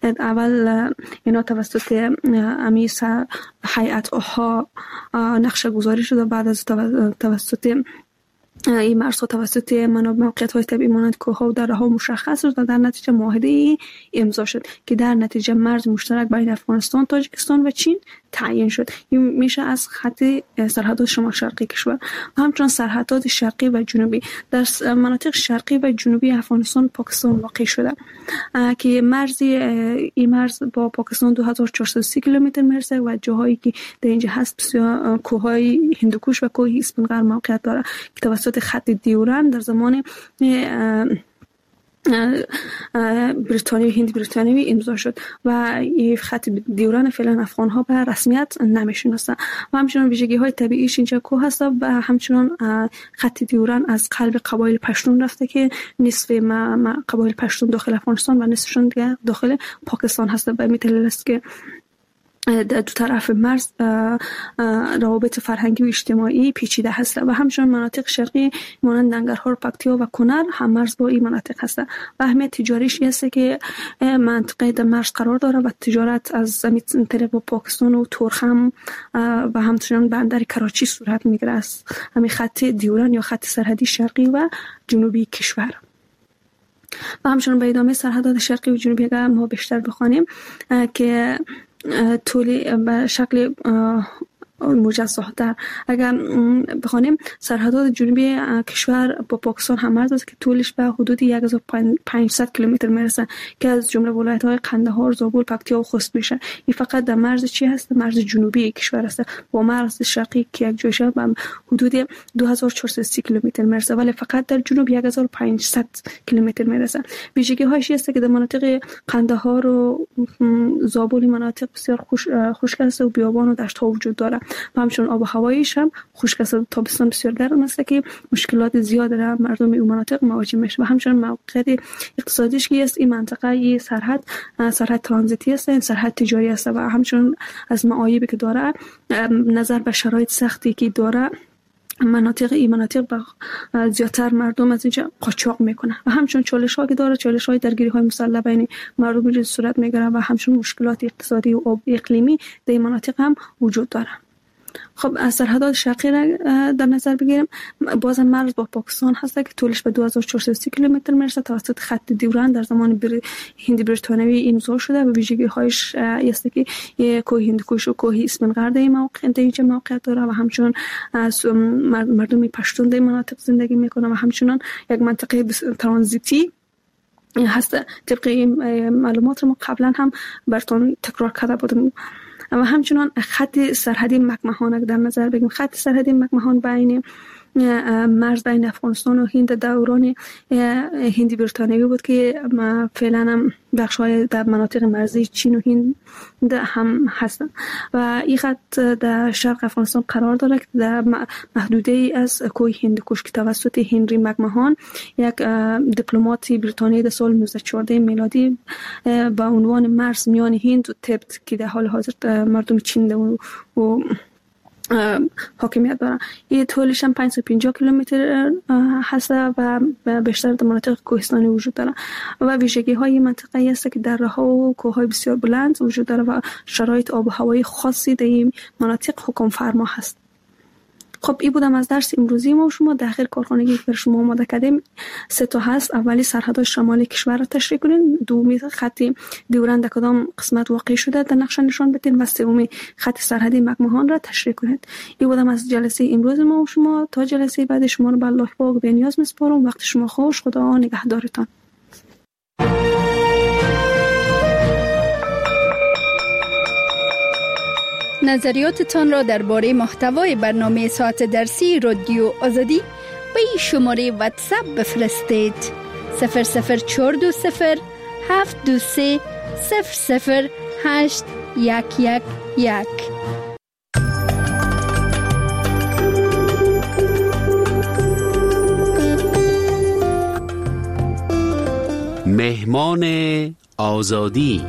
اول اینا توسط امی هیئت ها نقشه گذاری شد و بعد از توسط این مرزها توسط موقعیت‌های طبیعی مانند کوه‌ها و دره‌ها مشخص شد و در نتیجه معاهده امضا شد که در نتیجه مرز مشترک بین افغانستان، تاجیکستان و چین تعیین شد. این میشه از خط سرحدات شمال شرقی کشور. و همچنین سرحدات شرقی و جنوبی در مناطق شرقی و جنوبی افغانستان پاکستان واقع شده که مرز این مرز با پاکستان دو هزار و چهارصد و سی کیلومتر میرسه و جاهایی که در اینجا هست بسیار کوههای هندوکوش و کوه اسفندقر موقعیت داره که توسط خط دیورند در زمان بریتانیا هند بریتانیایی امضا شد و این خط دیوران فعلا افغان ها به رسمیت نمیشناسند و همچنین ویژگی های طبیعیش اینجا کوه هست و همچنین خط دیوران از قلب قبایل پشتون رفته که نصف قبایل پشتون داخل افغانستان و نصفشون دیگه داخل پاکستان هست. به این دلیل است که دو طرف مرز روابط فرهنگی و اجتماعی پیچیده هست و همچنین مناطق شرقی مانند ننگرهار، پکتیا و کنر هم مرز با این مناطق هست و اهمیت تجاریش است که منطقه در مرز قرار داره و تجارت از زمین طریق با پاکستان و ترخم و همچنین بندر کراچی صورت میگیره است همین خط دیوران یا خط سرحدی شرقی و جنوبی کشور. و همچنین به ادامه سرحدات شرقی و جنوبی اگر ما بیشتر بخوانیم که طول به شکل مجزاتر. اگر بخوانیم سرحدات جنوبی کشور با پاکستان هم مرز است که طولش به حدود یک هزار و پانصد کیلومتر میرسه که از جمله ولایت‌های قندهار، زابل، پکتیا و خوست میشه. این فقط در مرز چی هست؟ مرز جنوبی کشور است. با مرز شرقی که یک جایشه به حدود دو هزار و چهارصد و سی کیلومتر میرسه، ولی فقط در جنوب یک هزار و پانصد کیلومتر میرسه. ویژگی هاش است که در مناطق قندهار و زابل مناطق بسیار خشک است و بیابان و دشت ها وجود داره. و همچنین آب و هوایش هم خشک است. تابستان بسیار گرم است که مشکلات زیاد را مردم این مناطق مواجه میشه. و همچنین موقعیت اقتصادیش که است، این منطقه این سرحد سرحد ترانزیتی است، این سرحد تجاری است و همچنین از معایبی که داره نظر به شرایط سختی که داره مناطق این مناطق با زیادتر مردم از اینجا قاچاق میکنه و همچنین چالش ها که داره، چالش های درگیری های مسلح بین مردم اینجا صورت میگیره و همچنین مشکلات اقتصادی و اقلیمی در این مناطق هم وجود داره. خب از سرحدات شرقی را در نظر بگیریم، باز مرز با پاکستان هست که طولش به دو هزار و چهارصد و سی کیلومتر میرسه. توسط خط دیورند در زمان بر... هند بریتانیایی امضا شده و ویژگی هایش است که کوه هندوکش و کوه اسفندیار در موقع اینجا موقعیت داره و همچنین از مردم پشتون در مناطق زندگی میکنه و همچنین یک منطقه ترانزیتی هست. طبق معلومات ما قبلا هم براتون تکرار کرده بودم. و همچنان خط سرحدی مکمهان در نظر بگیریم، خط سرحدی مکمهان بین مرز بین افغانستان و هند دوران هندی بریتانیایی بود که فعلا هم بخش‌های در مناطق مرزی چین و هند هم هستند و این خط در شرق افغانستان قرار داره که در محدوده ای از کوه هندوکش که توسط هنری مکمهان یک دیپلمات بریتانیایی در سال نوزده چهارده میلادی با عنوان مرز میان هند و تبت که در حال حاضر مردم چین و, و حاکمیت داره، این طولش هم پانصد و پنجاه کیلومتر هست و بیشتر در مناطق کوهستانی وجود داره و ویژگی های منطقه است که دره ها و کوه های بسیار بلند وجود داره و شرایط آب و هوایی خاصی در این مناطق حکم فرما هست. خب این بودم از درس امروزی ما و شما. در آخر کارخانگی که بر شما آماده کردیم سه تا هست. اولی سرحد شمالی کشور را تشریح کنین، دومی خط دیورند در کدام قسمت واقع شده در نقشه نشان بدین و سومی خط سرحدی مکمهان را تشریح کنید. این بودم از جلسه امروز ما و شما. تا جلسه بعد شما رو به الله پاک به نیاز میسپارم. وقت شما خوش. خدا نگهدارتان. نظریاتتان را درباره محتوای برنامه ساعت درسی رادیو آزادی به این شماره واتساپ بفرستید: صفر صفر چهار دو صفر هفت دو سه صفر صفر هشت یک یک یک. مهمان آزادی.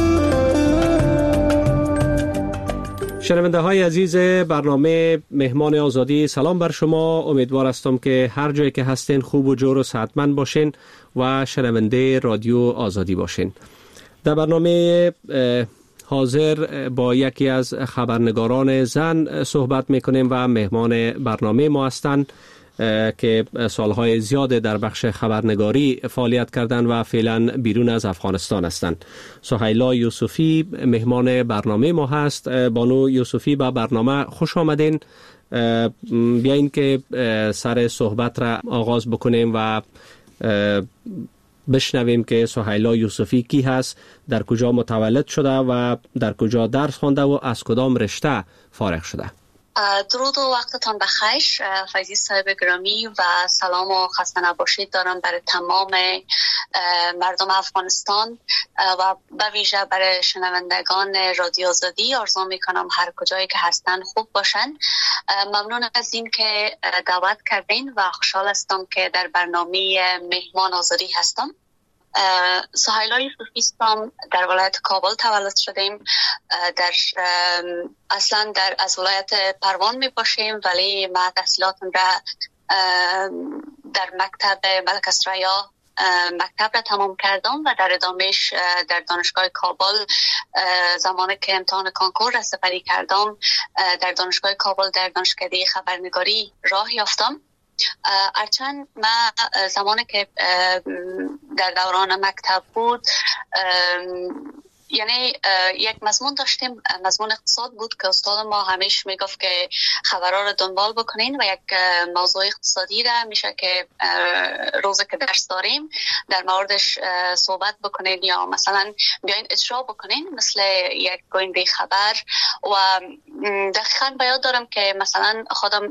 شنونده های عزیز برنامه مهمان آزادی، سلام بر شما. امیدوار هستم که هر جایی که هستین خوب و جور و صحتمند باشین و شنونده رادیو آزادی باشین. در برنامه حاضر با یکی از خبرنگاران زن صحبت میکنیم و مهمان برنامه ما هستند که سالهای زیاد در بخش خبرنگاری فعالیت کردند و فعلا بیرون از افغانستان هستند. سهیلا یوسفی مهمان برنامه ما هست. بانو یوسفی با برنامه خوش آمدین. بیاین که سر صحبت را آغاز بکنیم و بشنویم که سهیلا یوسفی کی هست، در کجا متولد شده و در کجا درس خوانده و از کدام رشته فارغ شده. درود و وقتتان بخیر فیضی صاحب گرامی و سلام و خسته نباشید دارم برای تمام مردم افغانستان و به ویژه برای شنوندگان رادیو آزادی. آرزو میکنم هر کجایی که هستن خوب باشن. ممنون از این که دعوت کردین و خوشحال هستم که در برنامه مهمان آزادی هستم. سهیلا یوسفی هستم، در ولایت کابل تولد شدیم. در اصلا در از ولایت پروان می باشیم، ولی ما تحصیلاتم را در مکتب ملک اسریا مکتب را تمام کردم و در ادامهش در دانشگاه کابل زمانی که امتحان کنکور را سپری کردم در دانشگاه کابل در دانشکده خبرنگاری راه یافتم. هرچند من زمانی که در دوران مکتب بود یعنی یک مضمون داشتیم، مضمون اقتصاد بود که استاد ما همیشه میگفت که خبرها رو دنبال بکنین و یک موضوع اقتصادی را میشه که روزی که درس داریم در موردش صحبت بکنین یا مثلا بیاین اجرا بکنین مثل یک گوینده خبر. و دقیقاً بیاد دارم که مثلا خودم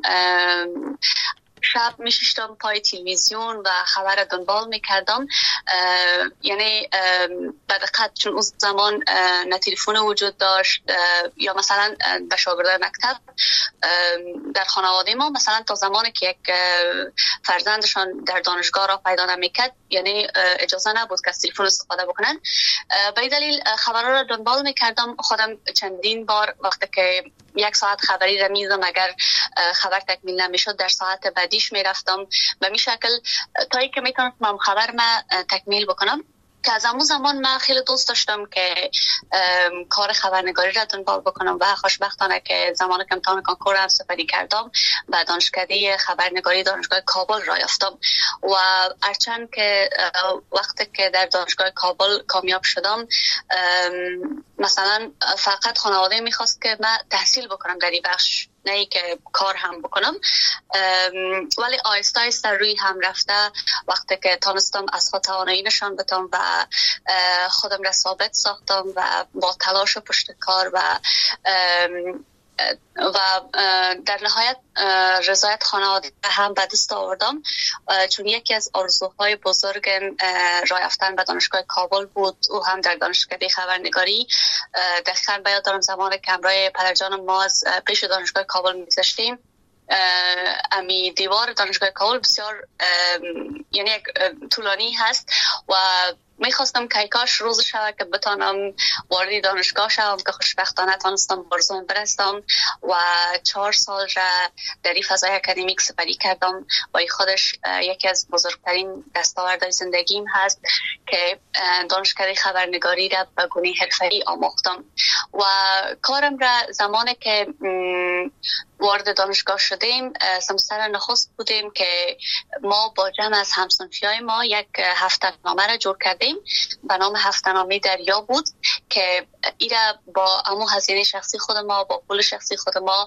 شب میشیشتم پای تلویزیون و خبر دنبال میکردم. یعنی به دقت چون اون زمان نه تلفن وجود داشت یا مثلا به شاگردای مکتب در خانواده ما مثلا تا زمانی که یک فرزندشان در دانشگاه را پیدا نمیکرد یعنی اجازه نبود که از تلفن استفاده بکنن. به این دلیل خبرها را دنبال میکردم. خودم چندین بار وقتی که یک ساعت خبری را میدم اگر خبر تکمیل نمیشد در ساعت بعدیش میرفتم به می شکل تا ای که میتونم خبر ما تکمیل بکنم. که از همون زمان من خیلی دوست داشتم که کار خبرنگاری را دنبال بکنم و خوشبختانه که زمان که امتحان کنکور هم سپری کردم و دانشکده خبرنگاری دانشگاه کابل را یافتم. و هرچند که وقتی که در دانشگاه کابل کامیاب شدم مثلا فقط خانواده میخواست که من تحصیل بکنم در این بخش نه ای که کار هم بکنم، ولی آیسته آیسته روی هم رفته وقتی که تانستم از خود توانایی نشان بدم و خودم را ثابت ساختم و با تلاش و پشت کار و و در نهایت رضایت خانواده هم به دست آوردم، چون یکی از آرزوهای بزرگ راه یافتن به دانشگاه کابل بود او هم در دانشکده خبرنگاری. دقیقاً به یاد دارم زمانی که همراه پدرجانم ما از پیش دانشگاه کابل می‌گذشتیم امی دیوار دانشگاه کابل بسیار یعنی یک طولانی هست و میخواستم که کاش روز شود که بتانم وارد دانشگاه شوم که خوشبختانه تانستم برزوم برستم و چهار سال را در این فضای اکادمیک سپری کردم و این خودش یکی از بزرگترین دستاوردهای زندگیم هست که دانشکده خبرنگاری را به گونه حرفه‌ای آموختم. و کارم را زمانی که وارد دانشگاه شدیم سمستر نخست بودیم که ما با جمع از همصنفیای ما یک هفته‌نامه را جور کردیم به نام هفته‌نامه دریا بود که ایره با همون هزینه شخصی خود ما با پول شخصی خود ما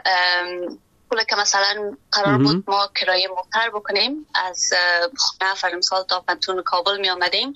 پول که مثلا قرار بود ما کرایه موتر بکنیم از خانه فرمسال تا پنتون کابل می آمدیم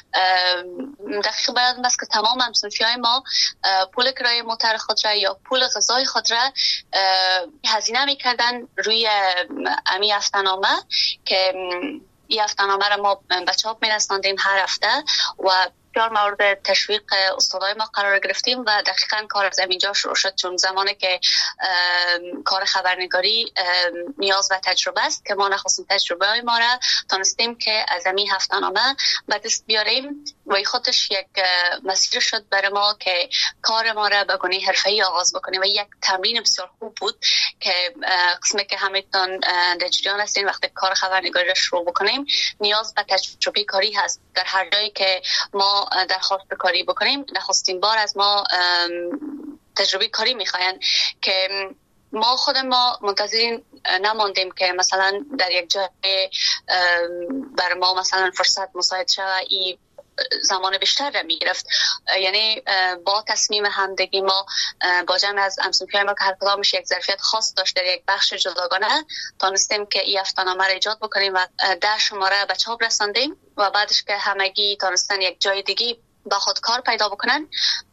دقیق باید است که تمام همصنفی های ما پول کرایه موتر خود را یا پول غذای خود را هزینه می کردن روی امی هفته‌نامه که این هفته‌نامه را ما به چاپ می رساندیم هر هفته و بسیار مورد تشویق استادای ما قرار گرفتیم و دقیقاً کار از اینجا شروع شد، چون زمانی که کار خبرنگاری نیاز و تجربه است که ما نخواستیم تجربه های ما را تانستیم که از این هفته‌نامه به دست بیاریم و این خودش یک مسیر شد برای ما که کار ما را به گونه حرفه‌ای آغاز بکنیم و یک تمرین بسیار خوب بود که قسمی که همتون در جریان هستین وقتی کار خبرنگاری را شروع بکنیم نیاز به تجربه کاری هست. در هر جایی که ما درخواست کاری بکنیم نخستین بار از ما تجربه کاری میخواین که ما خود ما منتظرین نماندیم که مثلا در یک جای بر ما مثلا فرصت مساعد شود ای زمان بیشتر را میگرفت. یعنی با تصمیم همدگی ما با جمع از همصنفیای ما که هر کدامش یک ظرفیت خاص داشت در یک بخش جداگانه تانستیم که این هفته‌نامه را ایجاد بکنیم و ده شماره به چاپ رساندیم و بعدش که همگی تانستن یک جای دیگه با خود کار پیدا بکنن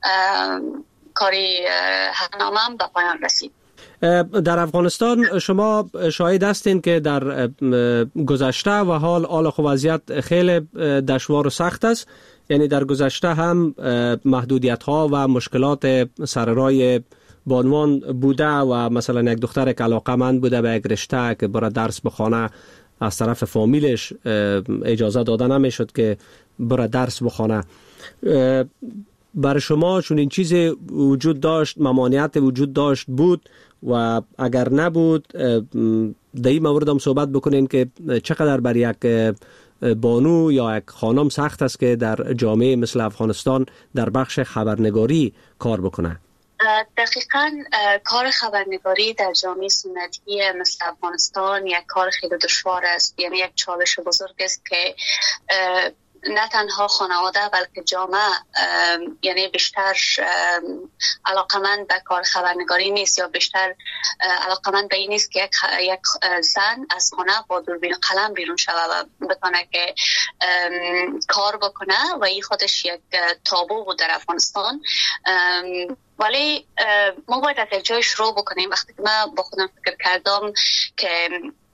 کاری هفته‌نامه هم به پایان رسید. در افغانستان شما شاهد هستین که در گذشته و حال حال خو وضعیت خیلی دشوار و سخت است. یعنی در گذشته هم محدودیت ها و مشکلات سر راه بانوان بوده و مثلا یک دختر که علاقه‌مند بوده به یک رشته که برای درس بخونه از طرف فامیلش اجازه داده نمیشد که برای درس بخونه. برای شما چون این چیز وجود داشت، ممانعت وجود داشت بود و اگر نبود در این مورد هم صحبت بکنین که چقدر بر یک بانو یا یک خانم سخت است که در جامعه مثل افغانستان در بخش خبرنگاری کار بکنه؟ دقیقاً کار خبرنگاری در جامعه سنتی مثل افغانستان یک کار خیلی دشوار است. یعنی یک چالش بزرگ است که نه تنها خانواده بلکه جامعه یعنی بیشتر علاقمند به کار خبرنگاری نیست یا بیشتر علاقمند به این نیست که یک, یک زن از خانه با دوربین قلم بیرون شوه و بتونه که کار بکنه و این خودش یک تابو بود در افغانستان. ولی ما باید از یک جای شروع بکنیم. وقتی که من با خودم فکر کردم که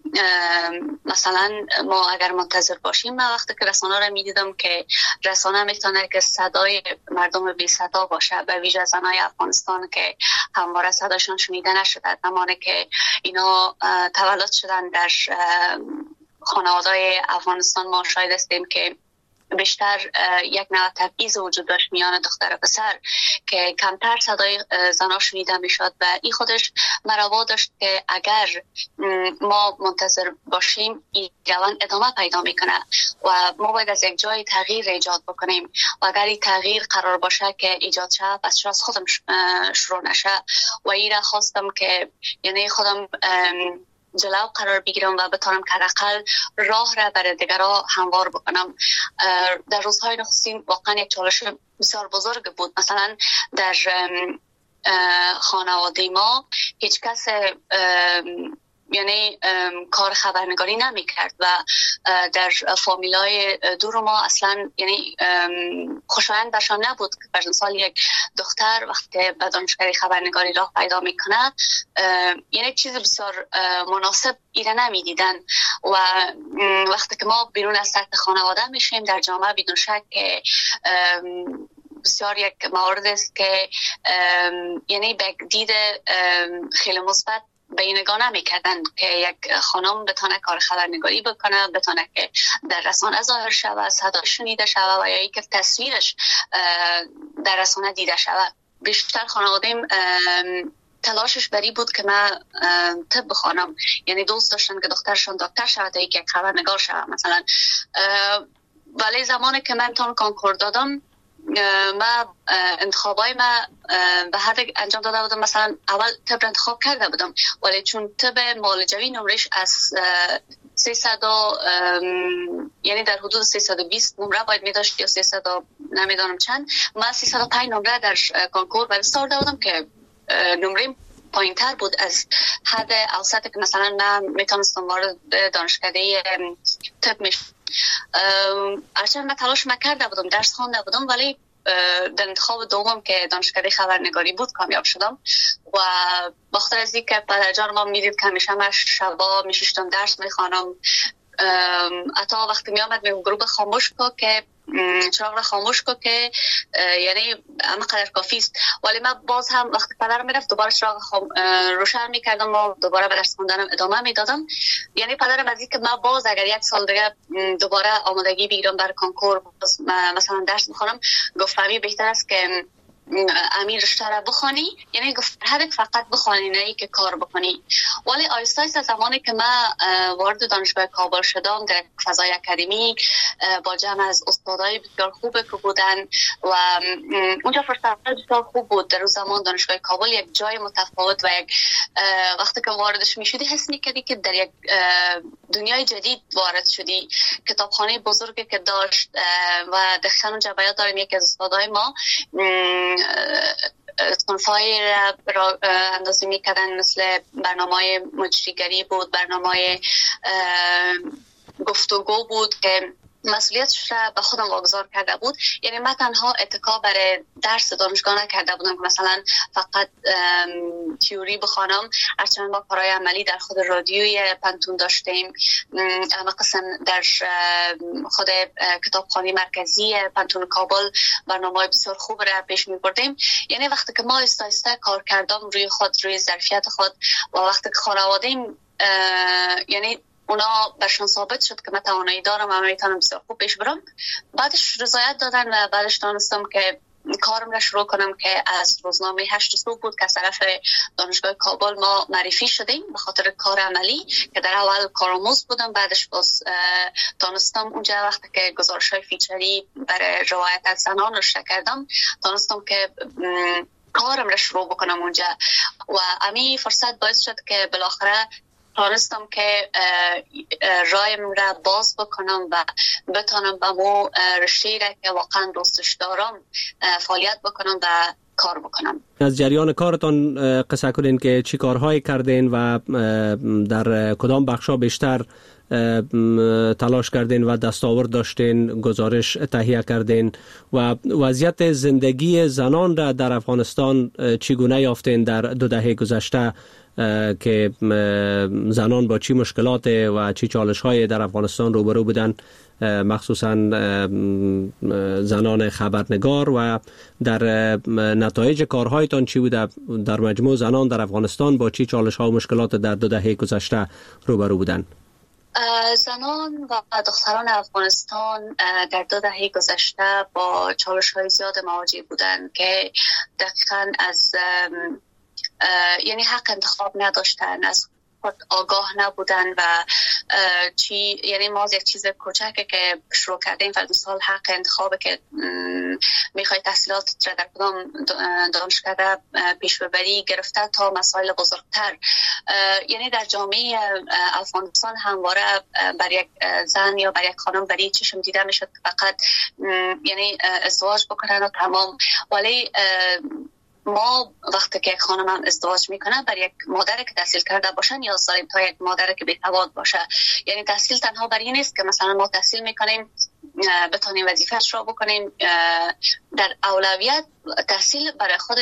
مثلا ما اگر منتظر باشیم، من وقتی که رسانه را میدیدم که رسانه میتونه که صدای مردم بی صدا باشه، به ویژه زنای افغانستان که همواره صداشون شنیده نشده، زمانی که اینا تولد شدن در خانواده‌های افغانستان ما شاهد هستیم که بیشتر یک نوع تبعیض وجود داشت میان دختر و پسر که کمتر صدای زنا شنیده میشد و این خودش مرا داشت که اگر ما منتظر باشیم این روند ادامه پیدا میکنه و ما باید از یک جای تغییر ایجاد بکنیم و اگر این تغییر قرار باشه که ایجاد شه پس چرا از خودم شروع نشه و این را خواستم که یعنی خودم جلو قرار بگیرم و بتونم که حداقل راه را برای دیگران هموار بکنم. در روزهای نخستین واقعا یک چالش بسیار بزرگ بود. مثلا در خانواده ما هیچ کس یعنی کار خبرنگاری نمی کرد و در فامیلای دور ما اصلا یعنی خوشایند برشان نبود که بر مثال یک دختر وقتی به دانشکده خبرنگاری راه پیدا می کند یعنی چیز بسیار مناسب ایره نمی دیدن و وقتی که ما بیرون از سطح خانواده میشیم در جامعه بدون شک که بسیار یک مورد است که یعنی به دید خیلی مثبت بینگانه میکردن که یک خانم بتونه کار خبرنگاری بکنه، بتونه که در رسانه ظاهر شود، صدا شنیده شود و یا اینکه تصویرش در رسانه دیده شود. بیشتر خانواده‌ام تلاشش بری بود که من طب بخوانم، یعنی دوست داشتن که دخترشون دکتر شود تا یک خبرنگار شود مثلا. ولی زمانی که من تون کنکور دادم من انتخابای من به حد انجام داده بودم، مثلا اول طب انتخاب کرده بودم ولی چون طب معالجوی نمرش از سیصد یعنی در حدود سیصد و بیست نمره باید می داشت یا سیصد نمیدانم چند، من سیصد و پنج نمره در کنکور باید داده بودم که نمره پایین تر بود از حد اوسط که مثلا من میتونستم وارد دانشکده طب میشم. هرچند من تلاش کرده بودم، درس خوانده بودم ولی در انتخاب دوم که دانشکده خبرنگاری بود کامیاب شدم و بخاطر از اینکه پدرجان ما میدید که همیشه من شبا میشیشتم درس میخوانم، حتی وقتی میامد میگم گروه خاموش کو که چراغ را خاموش کو که یعنی اما قدر کافی است، ولی من باز هم وقتی پدرم میرفت دوباره چراغ خام... روشن میکردم و دوباره به درس خوندنم ادامه میدادم. یعنی پدرم از اینکه من باز اگر یک سال دیگه دوباره آمادگی بگیرم برای کنکور مثلا درس بخونم گفت فهمی بهتر است که امیر رشته را بخوانی، یعنی گفت هدف فقط بخوانی نه که کار بکنی. ولی آیسته آیسته زمانی که من وارد دانشگاه کابل شدم در فضای اکادمی با جمع از استادای بسیار خوب که بودن و اونجا فرصت بسیار خوب بود. در اون زمان دانشگاه کابل یک جای متفاوت و یک وقتی که واردش میشدی حس میکردی که در یک دنیای جدید وارد شدی. کتابخانه بزرگی که داشت و دقیقاً اونجا بیاد داریم یکی از استادای ما صنفای را اندازی می کردن، مثل برنامه مجریگری بود، برنامه گفتگو بود که مسئولیتش را به خودم واگذار کرده بود. یعنی من تنها اتکا برای درس دانشگاه نکرده بودم که مثلا فقط تیوری بخوانم، هرچند با کارهای عملی در خود رادیوی پنتون داشتیم، اما قسم در خود کتابخانه مرکزی پنتون کابل برنامه بسیار خوب را پیش می بردیم. یعنی وقتی که ما آهسته آهسته کار کردم روی خود، روی ظرفیت خود و وقتی که خانواده‌ام یعنی اونا برشان ثابت شد که من توانایی دارم و میتونم بسیار خوب پیش برم، بعدش رضایت دادن و بعدش دانستم که کارم را شروع کنم که از روزنامه هشت صبح بود که از طرف دانشگاه کابل ما معرفی شدیم به خاطر کار عملی که در اول کارآموز بودم، بعدش باز دانستم اونجا وقتی که گزارش‌های فیچری برای روایت از زنان رو کردم دانستم که کارم را شروع بکنم اونجا و امی فرصت باعث شد که بالاخره تانستم که رایم را باز بکنم و بتانم به مو رشته را که واقعا دوستش دارم فعالیت بکنم و کار بکنم. از جریان کارتان قصه کنین که چی کارهایی کردین و در کدام بخشا بیشتر تلاش کردین و دستاورد داشتین، گزارش تهیه کردین و وضعیت زندگی زنان را در افغانستان چگونه یافتین در دو دهه گذشته که زنان با چی مشکلات و چی چالش‌های در افغانستان روبرو بودن، مخصوصا زنان خبرنگار، و در نتایج کارهایتان چی بوده؟ در مجموع زنان در افغانستان با چی چالش‌ها و مشکلات در دو دهه گذشته روبرو بودن؟ زنان و دختران افغانستان در دو دهه گذشته با چالش‌های زیاد مواجه بودند که دقیقاً از یعنی حق انتخاب نداشتن، از خود آگاه نبودن و چی یعنی ما از یک چیز کوچکه که شروع کردیم فرض مثال حق انتخاب که میخوای تحصیلات را در کدام دانشکده پیش ببری گرفته تا مسائل بزرگتر، یعنی در جامعه افغانستان همواره بر یک زن یا بر یک خانم بری چشم دیده میشد که فقط یعنی ازدواج بکنن و تمام. ولی ما وقتی که یک خانم هم ازدواج میکنه بر یک مادر که تحصیل کرده باشه نیاز داریم تا یک مادر که بی‌تواد باشه. یعنی تحصیل تنها برای این نیست که مثلا ما تحصیل میکنیم بتونیم وظیفه‌اش را بکنیم، در اولویت تحصیل برای خود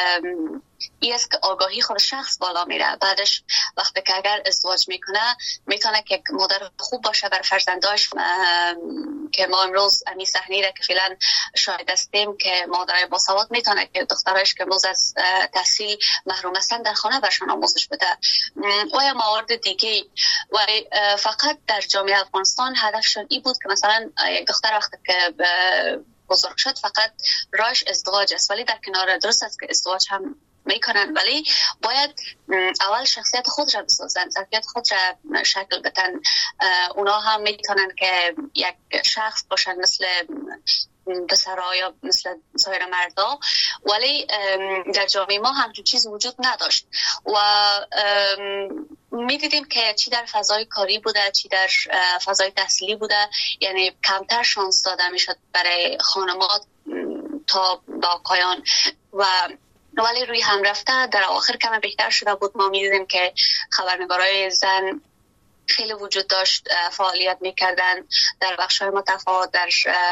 این است که آگاهی خود شخص بالا میره. بعدش وقتی که اگر ازدواج میکنه میتونه که مادر خوب باشه بر فرزنداش، که ما امروز امی صحنه را که فعلا شاهد هستیم که مادرای باسواد میتونه که دخترایش که امروز از تحصیل محروم هستن در خانه برشان آموزش بده و یا موارد دیگه. و فقط در جامعه افغانستان هدفشون این بود که مثلا یک دختر وقتی که بزرگ شد فقط راهش ازدواج است، ولی در کنار درست است که ازدواج هم میکنن، ولی باید اول شخصیت خود را بسازن، ظرفیت خود را شکل بدن. اونا هم میتونن که یک شخص باشن مثل پسرها یا مثل سایر مردا، ولی در جامعه ما همچون چیز وجود نداشت و میدیدیم که چی در فضای کاری بوده چی در فضای تحصیلی بوده، یعنی کمتر شانس داده میشد برای خانمات تا با آقایان، و ولی روی هم رفته در آخر کم بهتر شده بود. ما میدیدیم که خبرنگارای زن خیلی وجود داشت، فعالیت میکردن در بخش‌های متفاوت، در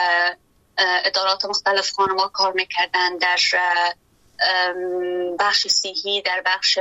ادارات مختلف خانم‌ها کار میکردن، در بخش صحی، در بخش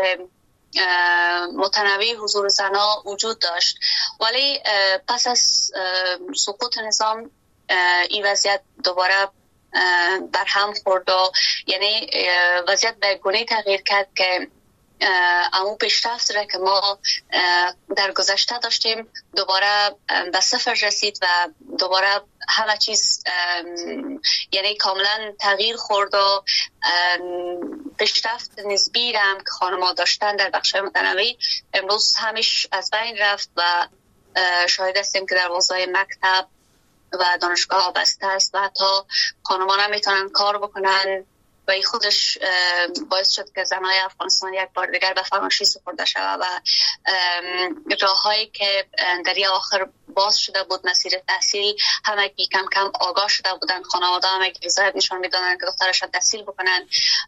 متنوع حضور زنها وجود داشت. ولی پس از سقوط نظام این وضعیت دوباره بر هم خورد و یعنی وضعیت به گونه تغییر کرد که اما پیشرفت را که ما در گذشته داشتیم دوباره به صفر رسید و دوباره همه چیز یعنی کاملا تغییر خورد و پیشرفت نسبی را هم که خانم‌ها داشتن در بخش‌های متنوع امروز همیش از بین رفت و شاهد هستیم که در حوزه مکتب و دانشگاه بسته است و حتی خانم‌ها هم میتونن کار بکنن و این خودش باعث شد که زنای افغانستان یک بار دیگر به فراموشی سپرده شود و راه‌هایی که در این آخر باز شده بود مسیر تحصیل همه کم کم آگاه شده بودن، خانواده هم یک رضایت نشان میدادن که دخترشان تحصیل بکنن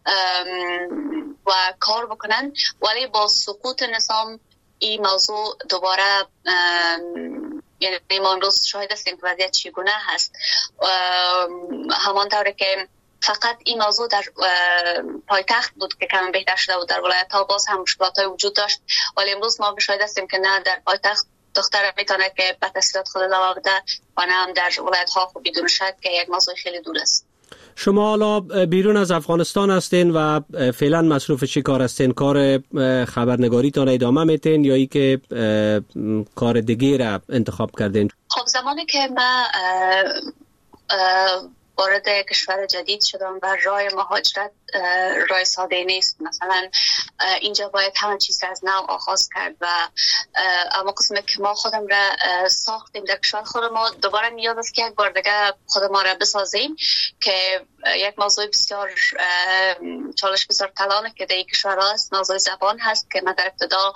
و کار بکنن. ولی با سقوط نظام این موضوع دوباره یعنی ما امروز شاهد هستیم که وضعیت چگونه هست. همانطوری که فقط این موضوع در پایتخت بود که کم بهتر شده بود، در ولایت ها باز هم مشکلات های وجود داشت، ولی امروز ما شاهد هستیم که نه در پایتخت دختر میتونه که به تحصیلات خود ادامه بده و نه هم در ولایت ها خب بدون شک که یک موضوع خیلی دور است. شما حالا بیرون از افغانستان هستین و فعلا مصروف چی کار هستین؟ کار خبرنگاریتان ادامه میتین یا ای که کار دیگه را انتخاب کردین؟ خب زمانی که من وارد کشور جدید شدم و راه مهاجرت راه ساده نیست. مثلا اینجا باید همه چیز را از نو آغاز کرد و اما قسمه که ما خودم را ساختیم در کشور خود ما، دوباره نیاز است که یک بار دیگه خود ما را بسازیم که یک موضوع بسیار چالش بسیار کلانه که در این کشور هست. موضوع زبان هست که من در ابتدا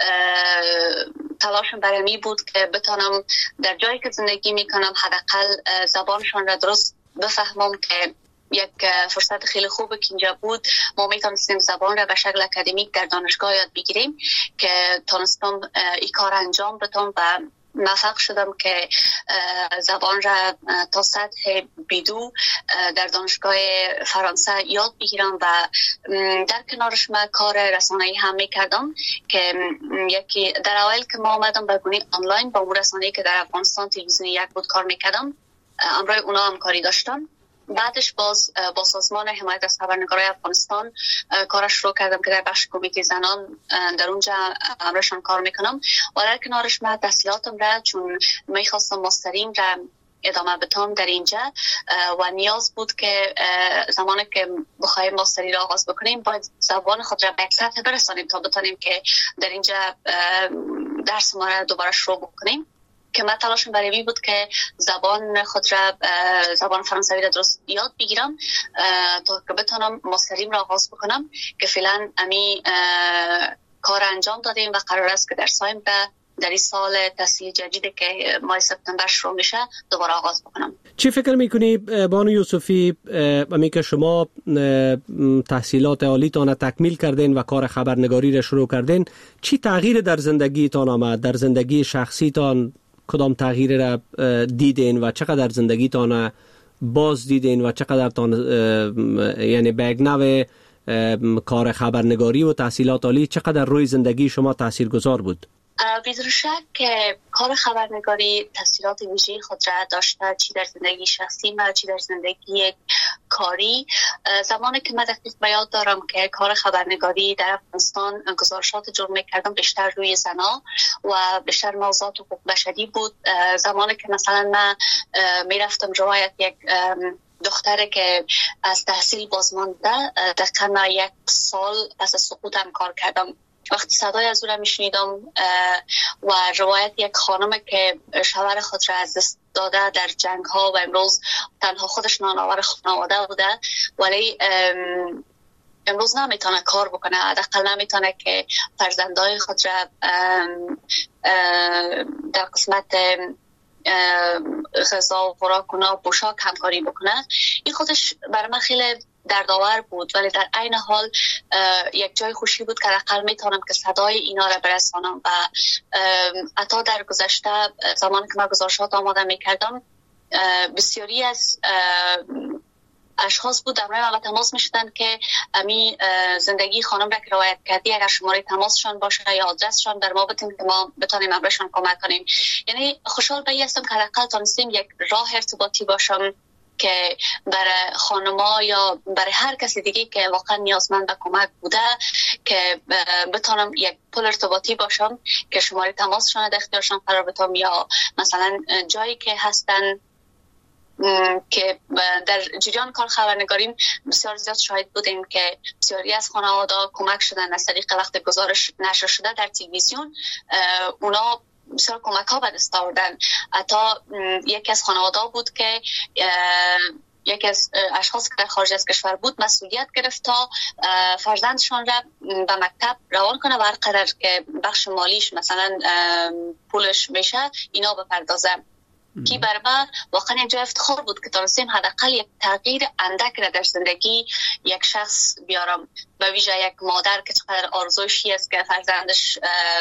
تلاشم برای می بود که بتانم در جایی که زندگی میکنم حداقل زبانشان را درست بفهمم، که یک فرصت خیلی خوبه که اینجا بود. ما میتونستیم زبان را به شکل اکادمیک در دانشگاه یاد بگیریم که تونستم این کار انجام بدم و موفق شدم که زبان را تا سطح بیدو در دانشگاه فرانسه یاد بگیرم و در کنارش من کار رسانه‌ای هم میکردم که یکی در اول که ما آمدم به گونه آنلاین با اون رسانه‌ای که در افغانستان تلویزیونی یک بود کار میکردم، امروز اونا هم کاری داشتم. بعدش باز با سازمان حمایت از خبرنگارای افغانستان کارش شروع کردم که در بخش کمیته زنان در اونجا امرشان کار میکنم و در کنارش من تحصیلاتم را چون میخواستم ماستریم را ادامه بدم در اینجا و نیاز بود که زمانی که بخوایم ماستری را آغاز بکنیم باید زبان خود را به یک سطح برسانیم تا بتانیم که در اینجا درس ما را دوباره شروع بکنیم. که من تلاشم برای این بود که زبان خود را زبان فرانسوی را درست یاد بگیرم تا که بتونم ماستریم را آغاز بکنم که فعلا امی کار انجام دادیم و قرار است که در سایمبر در این سال تحصیل جدیدی که ماه سپتامبر شروع میشه دوباره آغاز بکنم. چی فکر میکنی بانو یوسفی، امی که شما تحصیلات عالیتان تکمیل کردین و کار خبرنگاری را شروع کردین، چی تغییر در زندگیتان آمد؟ در زندگی شخصیتان کدام تغییر را دیدین و چقدر زندگیتان باز دیدین و چقدر تان یعنی به یک نوع کار خبرنگاری و تحصیلات عالی چقدر روی زندگی شما تاثیرگذار بود؟ بدون شک که کار خبرنگاری تاثیرات ویژه‌ای خود را داشته، چی در زندگی شخصی و چی در زندگی کاری. زمانی که من دقیق به یاد دارم که کار خبرنگاری در افغانستان گزارشات جمع می‌کردم بیشتر روی زنا و بیشتر موضوعات حقوق بشری بود. زمانی که مثلا من میرفتم روایت یک دختره که از تحصیل بازمانده دقیقا یک سال پس از سقوطم کار کردم، وقتی صدای از او را میشنیدم و روایت یک خانم که شوهر خود را از دست داده در جنگ ها و امروز تنها خودش نانآور خانواده بوده ولی امروز نمیتونه کار بکنه، حداقل نمیتونه که فرزندای خود را در قسمت غذا و خوراک و پوشاک همکاری بکنه. این خودش برای من خیلی دردآور بود ولی در عین حال یک جای خوشی بود که حداقل میتونم که صدای اینا را برسانم. و حتی در گذشته زمانی که من گزارشات آماده میکردم بسیاری از اشخاص بود در من تماس میشدن که امی زندگی خانم را که روایت کردی اگر شماره تماسشان باشه یا آدرسشان در ما بتیم که ما بتونیم امرشان کمک کنیم. یعنی خوشحال به این هستم که حداقل تونستیم یک راه ارتباطی باشم که برای خانما یا برای هر کسی دیگه که واقعا نیازمند به کمک بوده که بتونم یک پل ارتباطی باشم که شماره تماسشان در اختیارشان قرار بدم یا مثلا جایی که هستن که در جریان کار خبرنگاریم بسیار زیاد شاهد بودیم که بسیاری از خانواده کمک شدن از طریق وقت گزارش نشر شده در تلویزیون، اونا بسیار کمک ها به دست آوردن. حتی یکی از خانواده بود که یکی از اشخاص که در خارج از کشور بود مسئولیت گرفت تا فرزندشان را به مکتب روان کنه و هر قدر که بخش مالیش مثلا پولش میشه اینا بپردازه. کی برای من واقعا یک جای افتخار بود که تونستیم حداقل یک تغییر اندک را در زندگی یک شخص بیارم، به ویژه یک مادر که چقدر آرزوشی است که فرزندش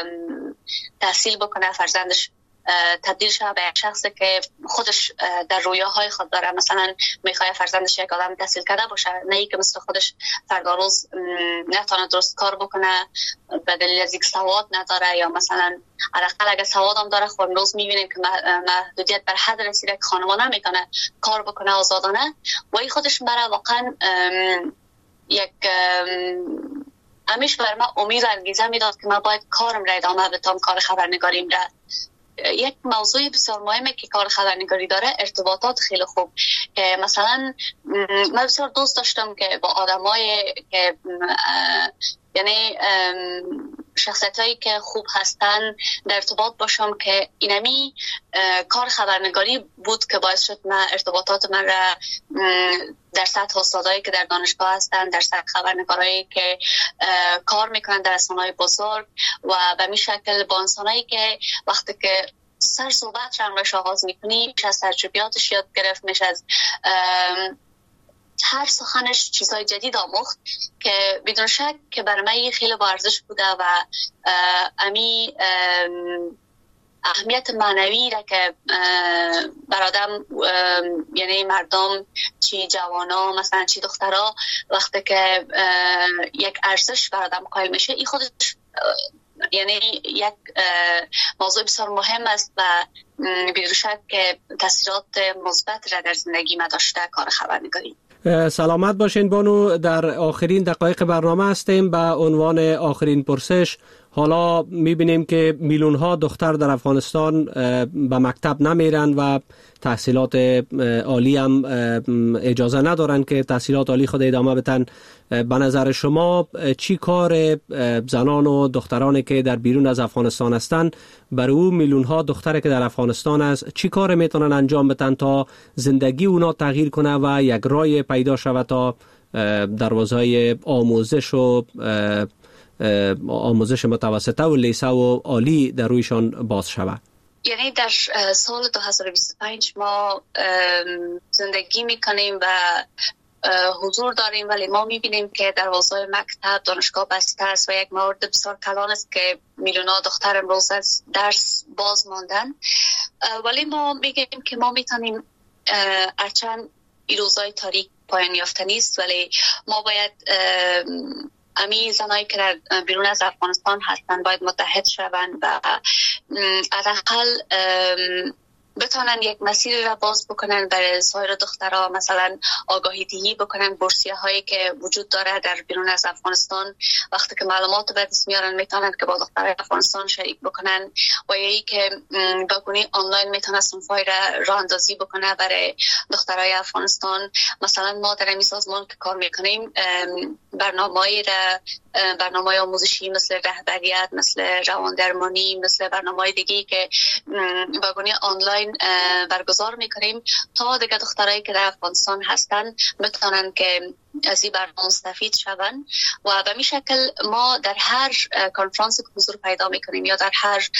تحصیل بکنه، فرزندش تبدیل شده به یک شخصی که خودش در رویاهای خود داره، مثلا میخواد فرزندش یک آدم تحصیل کرده باشه، نه ای که مثل خودش فردا روز نتونه درست کار بکنه به دلیل از اینکه سواد نداره یا مثلا حداقل اگه سواد هم داره خود روز میبینیم که محدودیت بر حد رسیده که خانواده نمیتونه کار بکنه آزادانه و این خودش برای واقعا یک همیشه بر من امید و انگیزه میداد که من باید کارم را ادامه بدم، کار خبرنگاریم را. یک موضوع بسیار مهمه که کار خبرنگاری داره ارتباطات خیلی خوب، که مثلا من بسیار دوست داشتم که با آدمای که یعنی شخصیت هایی که خوب هستن در ارتباط باشم، که اینمی کار خبرنگاری بود که باعث شد من ارتباطات من را در سطح استادایی که در دانشگاه هستن، در سطح خبرنگارایی که کار میکنن در رسانه‌های بزرگ و به این شکل با انسانایی که وقتی که سر صحبت رو آغاز میکنی میشه از تجربیاتش یاد گرفت، میشه از هر سخنش چیزهای جدید آموخت که بدون شک که برای من خیلی با ارزش بوده و امی اهمیت معنوی را که برادم یعنی مردم چی جوانا مثلا چی دخترها وقتی که یک ارزش برادم قائل میشه، این خودش یعنی یک موضوع بسیار مهم است و بدون شک که تاثیرات مثبت را در زندگی ما داشته کار خبرنگاری. سلامت باشین بانو، در آخرین دقایق برنامه هستیم. به عنوان آخرین پرسش، حالا میبینیم که میلیون ها دختر در افغانستان به مکتب نمیرن و تحصیلات عالی هم اجازه ندارن که تحصیلات عالی خود ادامه بدن. به نظر شما چی کار زنان و دخترانی که در بیرون از افغانستان هستند برای او میلیون ها دختری که در افغانستان است چی کار میتونن انجام بدن تا زندگی اونا تغییر کنه و یک راه پیدا شود تا دروازهای آموزش و آموزش متوسطه و لیسه و عالی در رویشان باز شود؟ یعنی در سال دو هزار و بیست و پنج ما زندگی میکنیم و حضور داریم، ولی ما میبینیم که دروازه‌های مکتب دانشگاه بسته است و یک مورد بسیار کلان است که میلیون‌ها دختر امروز از درس باز ماندن. ولی ما میگیم که ما میتونیم هرچند این روزهای تاریک پایان یافته نیست، ولی ما باید امی زنایی که در بیرون از افغانستان هستن باید متحد شوند و حداقل بتونن یک مسیر را باز بکنن برای سایر دخترها، مثلا آگاهی دهی بکنن بورسیه هایی که وجود داره در بیرون از افغانستان. وقتی که معلومات به دست میارن میتونن که با دخترای افغانستان شریک بکنن و یکی که باگونی آنلاین میتونن صنفای را راه اندازی بکنه برای دخترای افغانستان. مثلا ما در این سازمان که کار میکنیم برنامه‌ای را برنامه آموزشی مثل رهبریت، مثل رواندرمانی، مثل برنامه‌های دیگه که باگونی آنلاین برگزار میکنیم تا دیگه دخترایی که در افغانستان هستن بتونن که از این برنامه مستفید شون و به این شکل ما در هر کنفرانس که حضور پیدا میکنیم یا در هر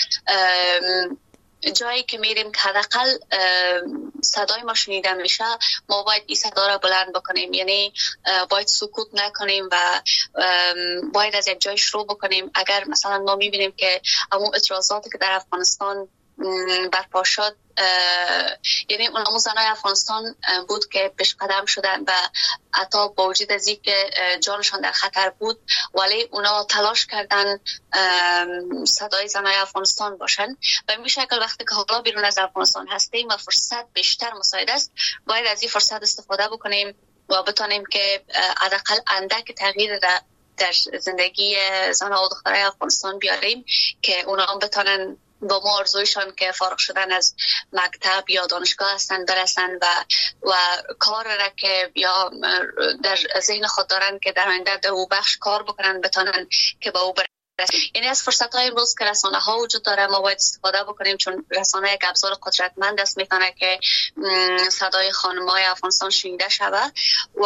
جایی که میریم که حداقل صدای ما شنیده میشه، ما باید این صدا را بلند بکنیم، یعنی باید سکوت نکنیم و باید از یک جای شروع بکنیم. اگر مثلا ما میبینیم که همون اعتراضاتی که در افغانستان برپا شد، یعنی اون همون زنای افغانستان بود که پیش قدم شدن و حتی با وجود از این که جانشان در خطر بود ولی اونا تلاش کردن صدای زنای افغانستان باشن. و این شکل وقتی که حالا بیرون از افغانستان هستیم و فرصت بیشتر مساعد است، باید از این فرصت استفاده بکنیم و بتونیم که حداقل اندک تغییر در زندگی زنها و دخترای افغانستان بیاریم که اونا هم بتونن با ما آرزویشان که فارغ شدن از مکتب یا دانشگاه هستن برسن و و کار را که یا در ذهن خود دارن که در آینده در او بخش کار بکنن بتونن که با او برسن. یعنی از فرصت های امروز که رسانه ها وجود داره ما باید استفاده بکنیم، چون رسانه یک ابزار قدرتمند است، میتونه که صدای خانم‌های افغانستان شنیده شود و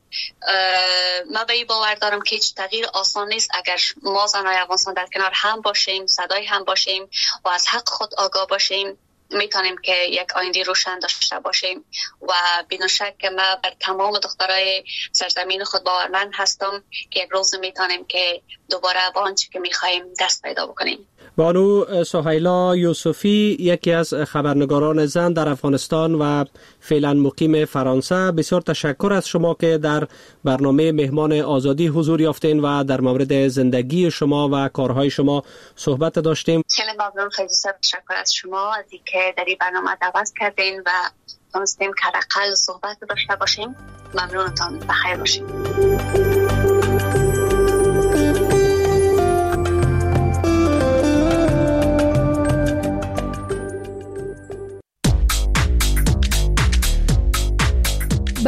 ما به این باور دارم که هیچ تغییر آسان نیست. اگر ما زنای افغانستان در کنار هم باشیم، صدای هم باشیم و از حق خود آگاه باشیم، میتونیم که یک آینده روشن داشته باشیم و بدون شک که ما بر تمام دخترای سرزمین خود باورمند هستم که یک روز میتونیم که دوباره با آنچه که میخوایم دست پیدا بکنیم. بانو سهیلا یوسفی، یکی از خبرنگاران زن در افغانستان و فعلا مقیم فرانسه، بسیار تشکر از شما که در برنامه مهمان آزادی حضور یافتین و در مورد زندگی شما و کارهای شما صحبت داشتیم. خیلی ممنون، خیلی تشکر از شما از اینکه در این برنامه دعوت کردین و تونستیم که حداقل صحبت داشته باشیم. ممنونتان، بخیر باشید.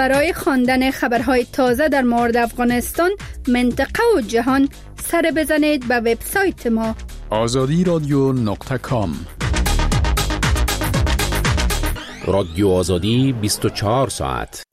برای خواندن خبرهای تازه در مورد افغانستان، منطقه و جهان، سر بزنید به وبسایت ما آزادی رادیو نقطه کام. رادیو آزادی بیست و چهار ساعت